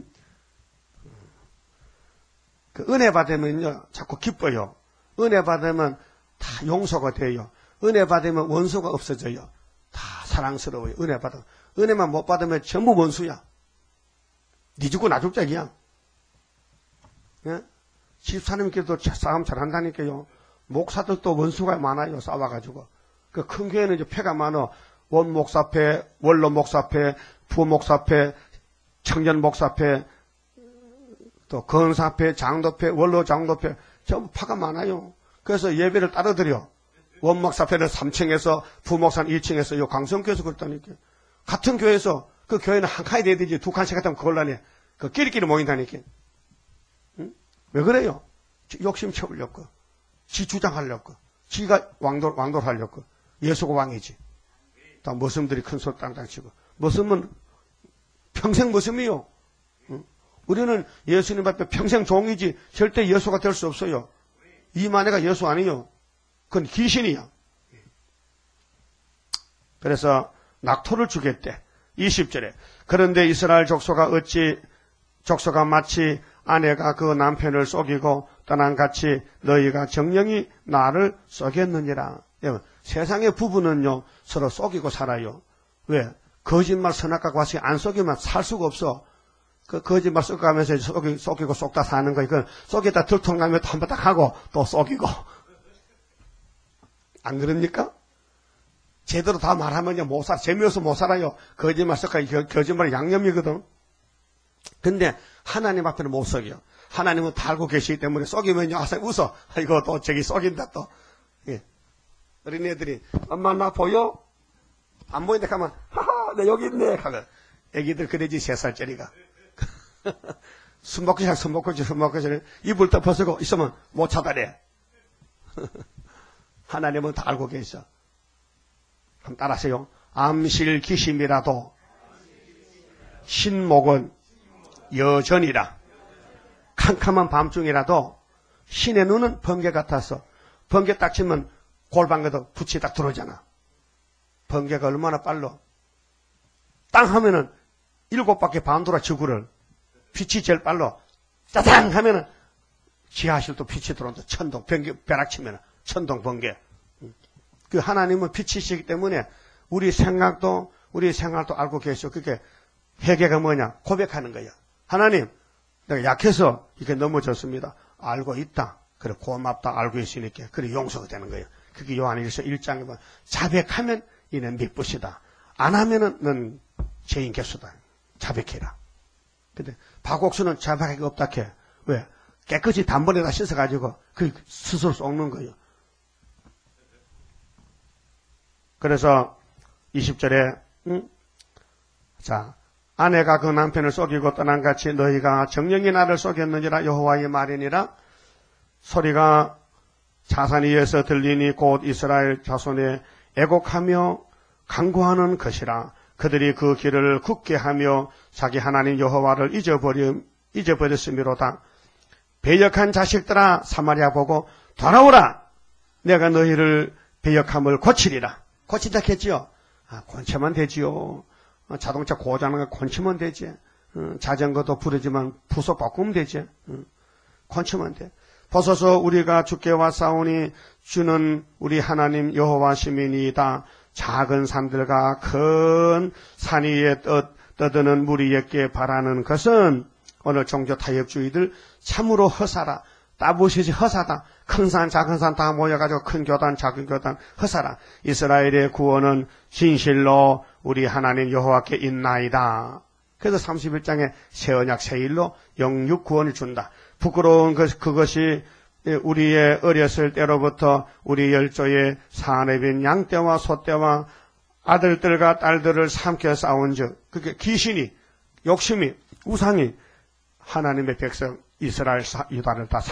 [SPEAKER 1] 그 은혜 받으면요, 자꾸 기뻐요. 은혜 받으면 다 용서가 돼요. 은혜 받으면 원수가 없어져요. 다 사랑스러워요. 은혜 받아. 은혜만 못 받으면 전부 원수야. 니 죽고 나 죽자기야. 예? 집사님께도 싸움 잘한다니까요. 목사들도 원수가 많아요. 싸워가지고. 그 큰 교회는 이제 패가 많아. 원목사패, 원로 목사패, 부목사패, 청년 목사패, 또 건사패, 장도패, 원로 장도패, 전부 파가 많아요. 그래서 예배를 따로 드려. 원목사패는 3층에서, 부목사는 2층에서, 요 강성교회에서 그렇다니까. 같은 교회에서, 그 교회는 한 칸이 돼야 되지, 두 칸씩 하면 곤란해. 그 끼리끼리 모인다니까. 응? 왜 그래요? 욕심 채우려고. 지 주장하려고. 지가 왕돌 하려고. 예수가 왕이지. 다 머슴들이 큰 소리 땅땅 치고. 머슴은 평생 머슴이요. 응? 우리는 예수님 앞에 평생 종이지 절대 예수가 될 수 없어요. 이만해가 예수 아니요. 그건 귀신이야. 그래서 낙토를 주겠대. 20절에. 그런데 이스라엘 족속아 마치 아내가 그 남편을 속이고 떠난같이 너희가 정령이 나를 속였느니라. 세상의 부부는요 서로 속이고 살아요. 왜? 거짓말 선악과 같이 안 속이면 살 수가 없어. 그 거짓말 섞어가면서 속이고 속다 사는 거. 이건 속이다 들통나면 또 한 번 딱 하고 또 속이고. 안 그럽니까? 제대로 다 말하면 못 살아. 재미없어 못 살아요. 거짓말 섞어 거짓말이 양념이거든. 근데 하나님 앞에는 못 속여. 하나님은 다 알고 계시기 때문에 속이면요 항상 웃어. 이거 또 저기 속인다 또. 예. 어린애들이 엄마 나 보여? 안 보인다 하면 하하 내 여기 있네 하면 애기들 그러지 3살짜리가. 숨 먹기 전에 이불 딱 벗고 있으면 못 찾아내. 하나님은 다 알고 계셔. 한번 따라하세요. 암실기심이라도 신목은 여전이라. 캄캄한 밤중이라도 신의 눈은 번개 같아서 번개 딱 치면 골방에도 불이 딱 들어오잖아. 번개가 얼마나 빨라. 땅 하면은 7바퀴 반 돌아 지구를. 빛이 제일 빨라. 짜장 하면은 지하실도 빛이 들어온다. 천둥, 벼락 치면은 천둥, 번개. 그 하나님은 빛이시기 때문에 우리 생각도 알고 계셔. 그게 회개가 뭐냐? 고백하는 거야. 하나님, 내가 약해서 이렇게 넘어졌습니다. 알고 있다. 그래, 고맙다. 알고 있으니까. 그래, 용서가 되는 거예요. 그게 요한일서 1장에 보면 자백하면 이는 미쁘시다. 안 하면은 넌 죄인 개수다. 자백해라. 근데 박옥수는 자백하기 없다 해. 왜? 깨끗이 단번에다 씻어가지고 그 스스로 쏟는 거예요. 그래서 20절에 자 아내가 그 남편을 속이고 떠난같이 너희가 정령이 나를 속였느니라. 여호와의 말이니라. 소리가 자산 위에서 들리니 곧 이스라엘 자손의 애곡하며 간구하는 것이라. 그들이 그 길을 굳게 하며 자기 하나님 여호와를 잊어버렸음이로다. 배역한 자식들아 사마리아 보고 돌아오라. 내가 너희를 배역함을 고치리라. 고친다 했지요. 고치면 되지요. 자동차 고장난 거 고치면 되지. 자전거도 부르지만 부속 바꾸면 되지. 고치면 돼. 보소서 우리가 주께 왔사오니 주는 우리 하나님 여호와 시민이다. 작은 산들과 큰 산 위에 떠드는 무리에게 바라는 것은 오늘 종교 타협주의들 참으로 허사라. 따보시지 허사다. 큰 산 작은 산 다 모여가지고 큰 교단 작은 교단 허사라. 이스라엘의 구원은 진실로 우리 하나님 여호와께 있나이다. 그래서 31장에 새 언약 새 일로 영육 구원을 준다. 부끄러운 그것이 우리의 어렸을 때로부터 우리 열조의 사내빈 양떼와 소떼와 아들들과 딸들을 삼켜 싸운 즉 그게 귀신이 욕심이 우상이 하나님의 백성 이스라엘 유다를 다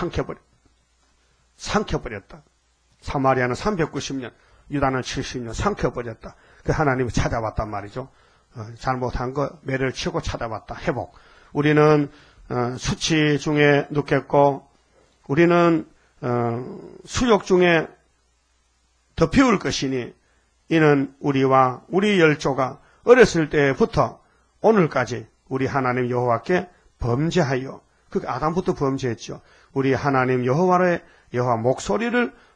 [SPEAKER 1] 삼켜버렸다. 사마리아는 390년 유다는 70년 삼켜버렸다. 그 하나님이 찾아왔단 말이죠. 잘못한 거 매를 치고 찾아왔다. 회복. 우리는 수치 중에 눕겠고 우리는 수욕 중에 덮이울 것이니 이는 우리와 우리 열조가 어렸을 때부터 오늘까지 우리 하나님 여호와께 범죄하여 그 아담부터 범죄했죠. 우리 하나님 여호와 목소리를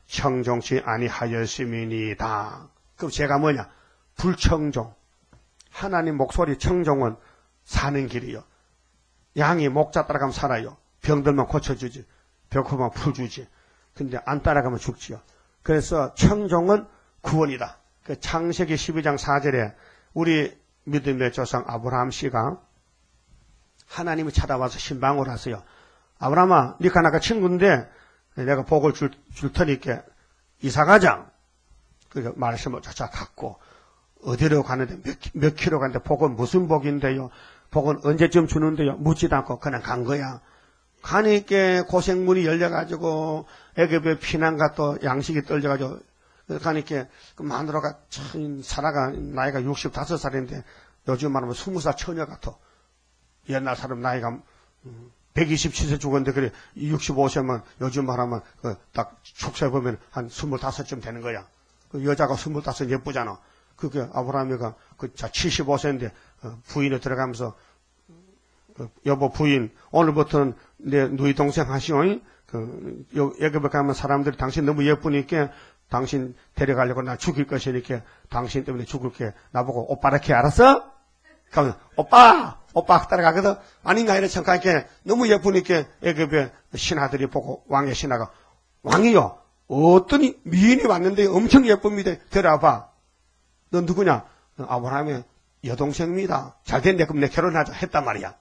[SPEAKER 1] 청종치 아니하였음이니이다. 그럼 제가 뭐냐? 불청종. 하나님 목소리 청종은 사는 길이요. 양이 목자 따라가면 살아요. 병들면 고쳐주지. 배고프면 풀주지. 근데 안 따라가면 죽지요. 그래서 청종은 구원이다. 그 창세기 12장 4절에 우리 믿음의 조상 아브라함 씨가 하나님이 찾아와서 신방을 하세요. 아브라함아, 니가 나가 친구인데 내가 복을 줄 테니까 이사 가자. 그 말씀을 갖고 어디로 가는데 몇 킬로 가는데 복은 무슨 복인데요? 복은 언제쯤 주는데요? 묻지도 않고 그냥 간 거야. 가니까 고생문이 열려가지고 애굽에 피난가 또 양식이 떨려가지고 가니까 그 마누라가 참 살아가 나이가 65살인데 요즘 말하면 20살 처녀 같아. 옛날 사람 나이가 127세 죽었는데 그래 65세면 요즘 말하면 딱 축소해 보면 한 25쯤 되는 거야. 그 여자가 25 예쁘잖아. 그게 아브라함이가 그 75세인데 부인에 들어가면서 여보 부인 오늘부터는 내 누이 동생 하시오. 애굽에 가면 사람들이 당신 너무 예쁘니까 당신 데려가려고 나 죽일 것이니까 당신 때문에 죽을게. 나보고 오빠라케 알았어? 그러면 오빠 따라가거든. 아닌가 이래 잠깐게 너무 예쁘니까 애굽에 신하들이 보고 왕의 신하가 왕이요. 어떤 미인이 왔는데 엄청 예쁩니다. 데려와봐. 너 누구냐? 아브라함의 여동생입니다. 잘 됐네. 그럼 내 결혼하자 했단 말이야.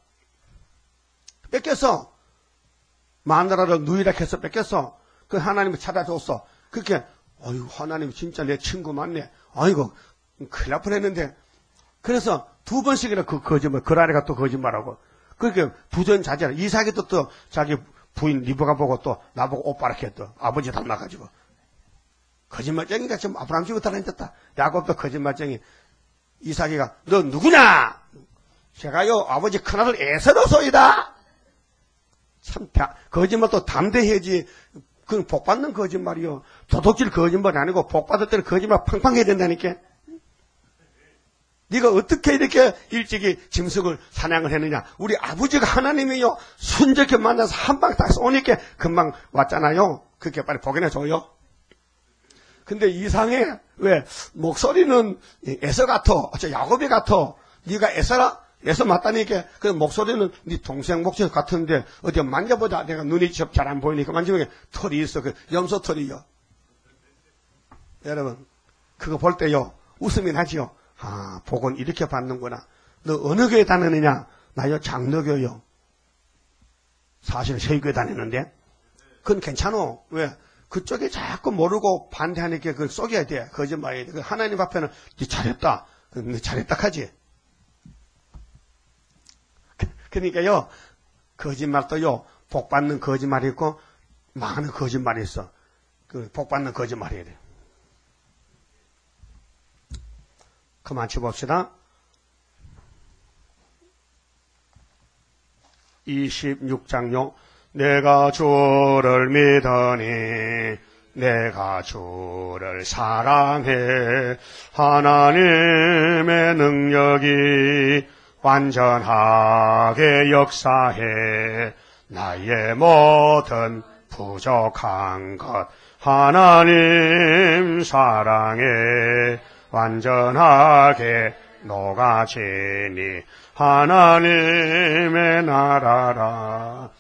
[SPEAKER 1] 뺏겼어. 마누라를 누이라 해서 뺏겼어. 그 하나님이 찾아줬어. 그렇게 어이구 하나님 진짜 내 친구 맞네. 아이고 큰일 날 뻔했는데. 그래서 2번씩이나 그 거짓말, 그 아내가 또 거짓말하고. 그렇게 부전자재라. 이삭이 또 자기 부인 리브가 보고 또 나보고 오빠라게 했더. 아버지 닮아가지고. 거짓말쟁이가 지금 아브라함 집에 달라졌다. 야곱도 거짓말쟁이. 이삭이가 너 누구냐? 제가요 아버지 큰아들 에서로소이다. 참 거짓말도 담대해야지. 그건 복받는 거짓말이요. 도둑질 거짓말이 아니고 복받을 때는 거짓말 팡팡 해야 된다니까. 네가 어떻게 이렇게 일찍이 짐승을 사냥을 했느냐. 우리 아버지가 하나님이요. 순적히 만나서 한 방 딱 쏘니까 금방 왔잖아요. 그렇게 빨리 복이나 줘요. 근데 이상해. 왜? 목소리는 에서 같아. 저 야곱이 같아. 네가 에서라? 에서 맞다니까. 그 목소리는 네 동생 목소리 같은데 어디 만져보자. 내가 눈이 잘 안 보이니까 만져보니까 털이 있어. 그 염소털이요. 여러분 그거 볼 때요. 웃음이 나지요. 아, 복은 이렇게 받는구나. 너 어느 교회 다니느냐? 나요 장로교요. 사실 세교회 다니는데 그건 괜찮아. 왜? 그쪽에 자꾸 모르고 반대하니까 그걸 속여야 돼. 거짓말이야 돼. 하나님 앞에는 네 잘했다. 네 잘했다 하지. 그러니까요. 거짓말도요. 복받는 거짓말이 있고 많은 거짓말이 있어. 그 복받는 거짓말이야 돼. 그만 쳐봅시다. 26장요. 내가 주를 믿으니 내가 주를 사랑해. 하나님의 능력이 완전하게 역사해. 나의 모든 부족한 것 하나님 사랑해. 완전하게 녹아지니 하나님의 나라라.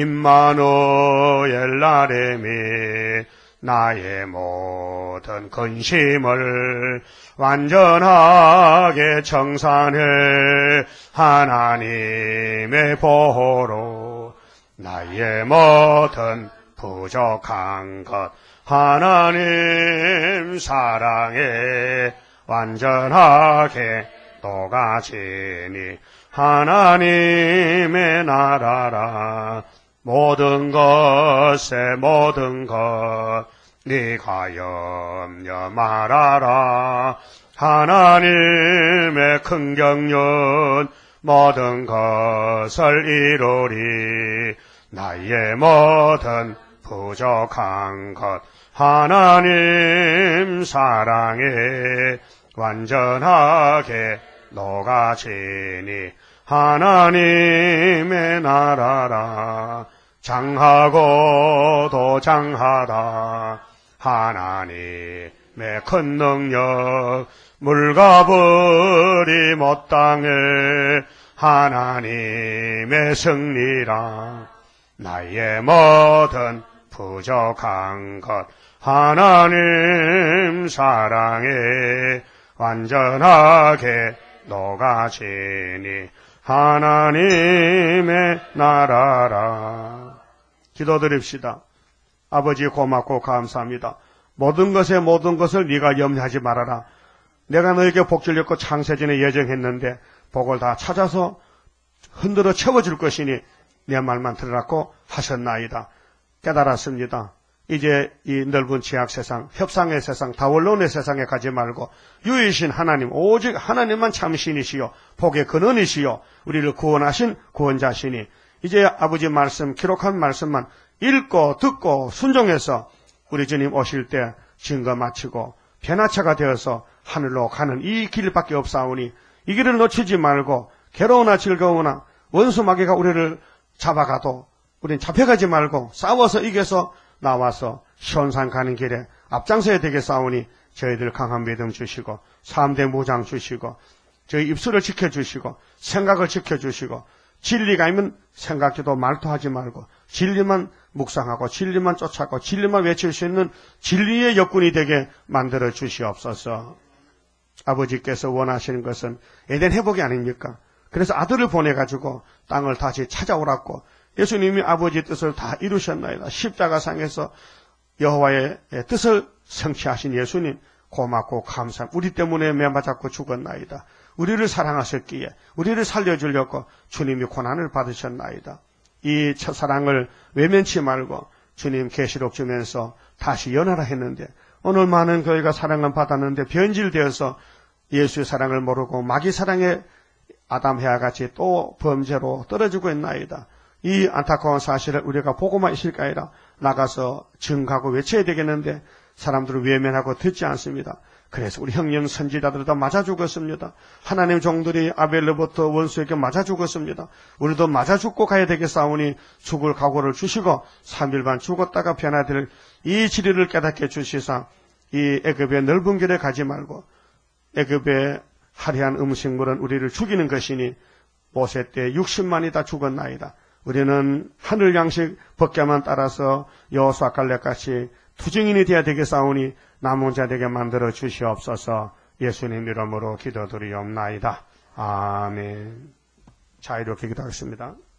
[SPEAKER 1] 임마누엘 나름이 나의 모든 근심을 완전하게 청산해. 하나님의 보호로 나의 모든 부족한 것 하나님 사랑에 완전하게 녹아지니 하나님의 나라라. 모든 것에 모든 것 네가 염려 말아라. 하나님의 큰 경륜 모든 것을 이루리. 나의 모든 부족한 것 하나님 사랑에 완전하게 녹아지니 하나님의 나라라. 장하고도 장하다 하나님의 큰 능력 물과 불이 못 당해 하나님의 승리라 나의 모든 부족한 것 하나님 사랑에 완전하게 녹아지니 하나님의 나라라. 기도드립시다. 아버지 고맙고 감사합니다. 모든 것을 네가 염려하지 말아라. 내가 너에게 복 주려고 창세전에 예정했는데 복을 다 찾아서 흔들어 채워줄 것이니 내 말만 들으라고 하셨나이다. 깨달았습니다. 이제 이 넓은 지학 세상, 협상의 세상, 다원론의 세상에 가지 말고 유이신 하나님, 오직 하나님만 참 신이시요 복의 근원이시요 우리를 구원하신 구원자시니 이제 아버지 말씀, 기록한 말씀만 읽고 듣고 순종해서 우리 주님 오실 때 증거 마치고 변화차가 되어서 하늘로 가는 이 길밖에 없사오니 이 길을 놓치지 말고 괴로우나 즐거우나 원수 마귀가 우리를 잡아가도 우린 잡혀가지 말고 싸워서 이겨서 나와서 시온산 가는 길에 앞장서야 되겠사오니 저희들 강한 믿음 주시고 3대 무장 주시고 저희 입술을 지켜주시고 생각을 지켜주시고 진리가 있는 생각지도 말도하지 말고 진리만 묵상하고 진리만 쫓아고 진리만 외칠 수 있는 진리의 역군이 되게 만들어 주시옵소서. 아버지께서 원하시는 것은 에덴 회복이 아닙니까? 그래서 아들을 보내가지고 땅을 다시 찾아오라고 예수님이 아버지의 뜻을 다 이루셨나이다. 십자가상에서 여호와의 뜻을 성취하신 예수님 고맙고 감사합니다. 우리 때문에 매맞았고 죽었나이다. 우리를 사랑하셨기에 우리를 살려주려고 주님이 고난을 받으셨나이다. 이 첫사랑을 외면치 말고 주님 계시록 주면서 다시 연하라 했는데 오늘 많은 교회가 사랑을 받았는데 변질되어서 예수의 사랑을 모르고 마귀 사랑에 아담 해와 같이 또 범죄로 떨어지고 있나이다. 이 안타까운 사실을 우리가 보고만 있을까 아니라 나가서 증가하고 외쳐야 되겠는데 사람들은 외면하고 듣지 않습니다. 그래서 우리 형령 선지자들도 맞아 죽었습니다. 하나님 종들이 아벨로부터 원수에게 맞아 죽었습니다. 우리도 맞아 죽고 가야 되겠사오니 죽을 각오를 주시고 3일 반 죽었다가 변화될 이 진리를 깨닫게 주시사 이 애굽의 넓은 길에 가지 말고 애굽의 화려한 음식물은 우리를 죽이는 것이니 모세 때 60만이 다 죽었나이다. 우리는 하늘 양식 법궤만 따라서 여호수아 갈렙같이 투증인이 되어야 되겠사오니 남은 자 되게 만들어 주시옵소서. 예수님 이름으로 기도드리옵나이다. 아멘. 자, 이렇게 기도하겠습니다.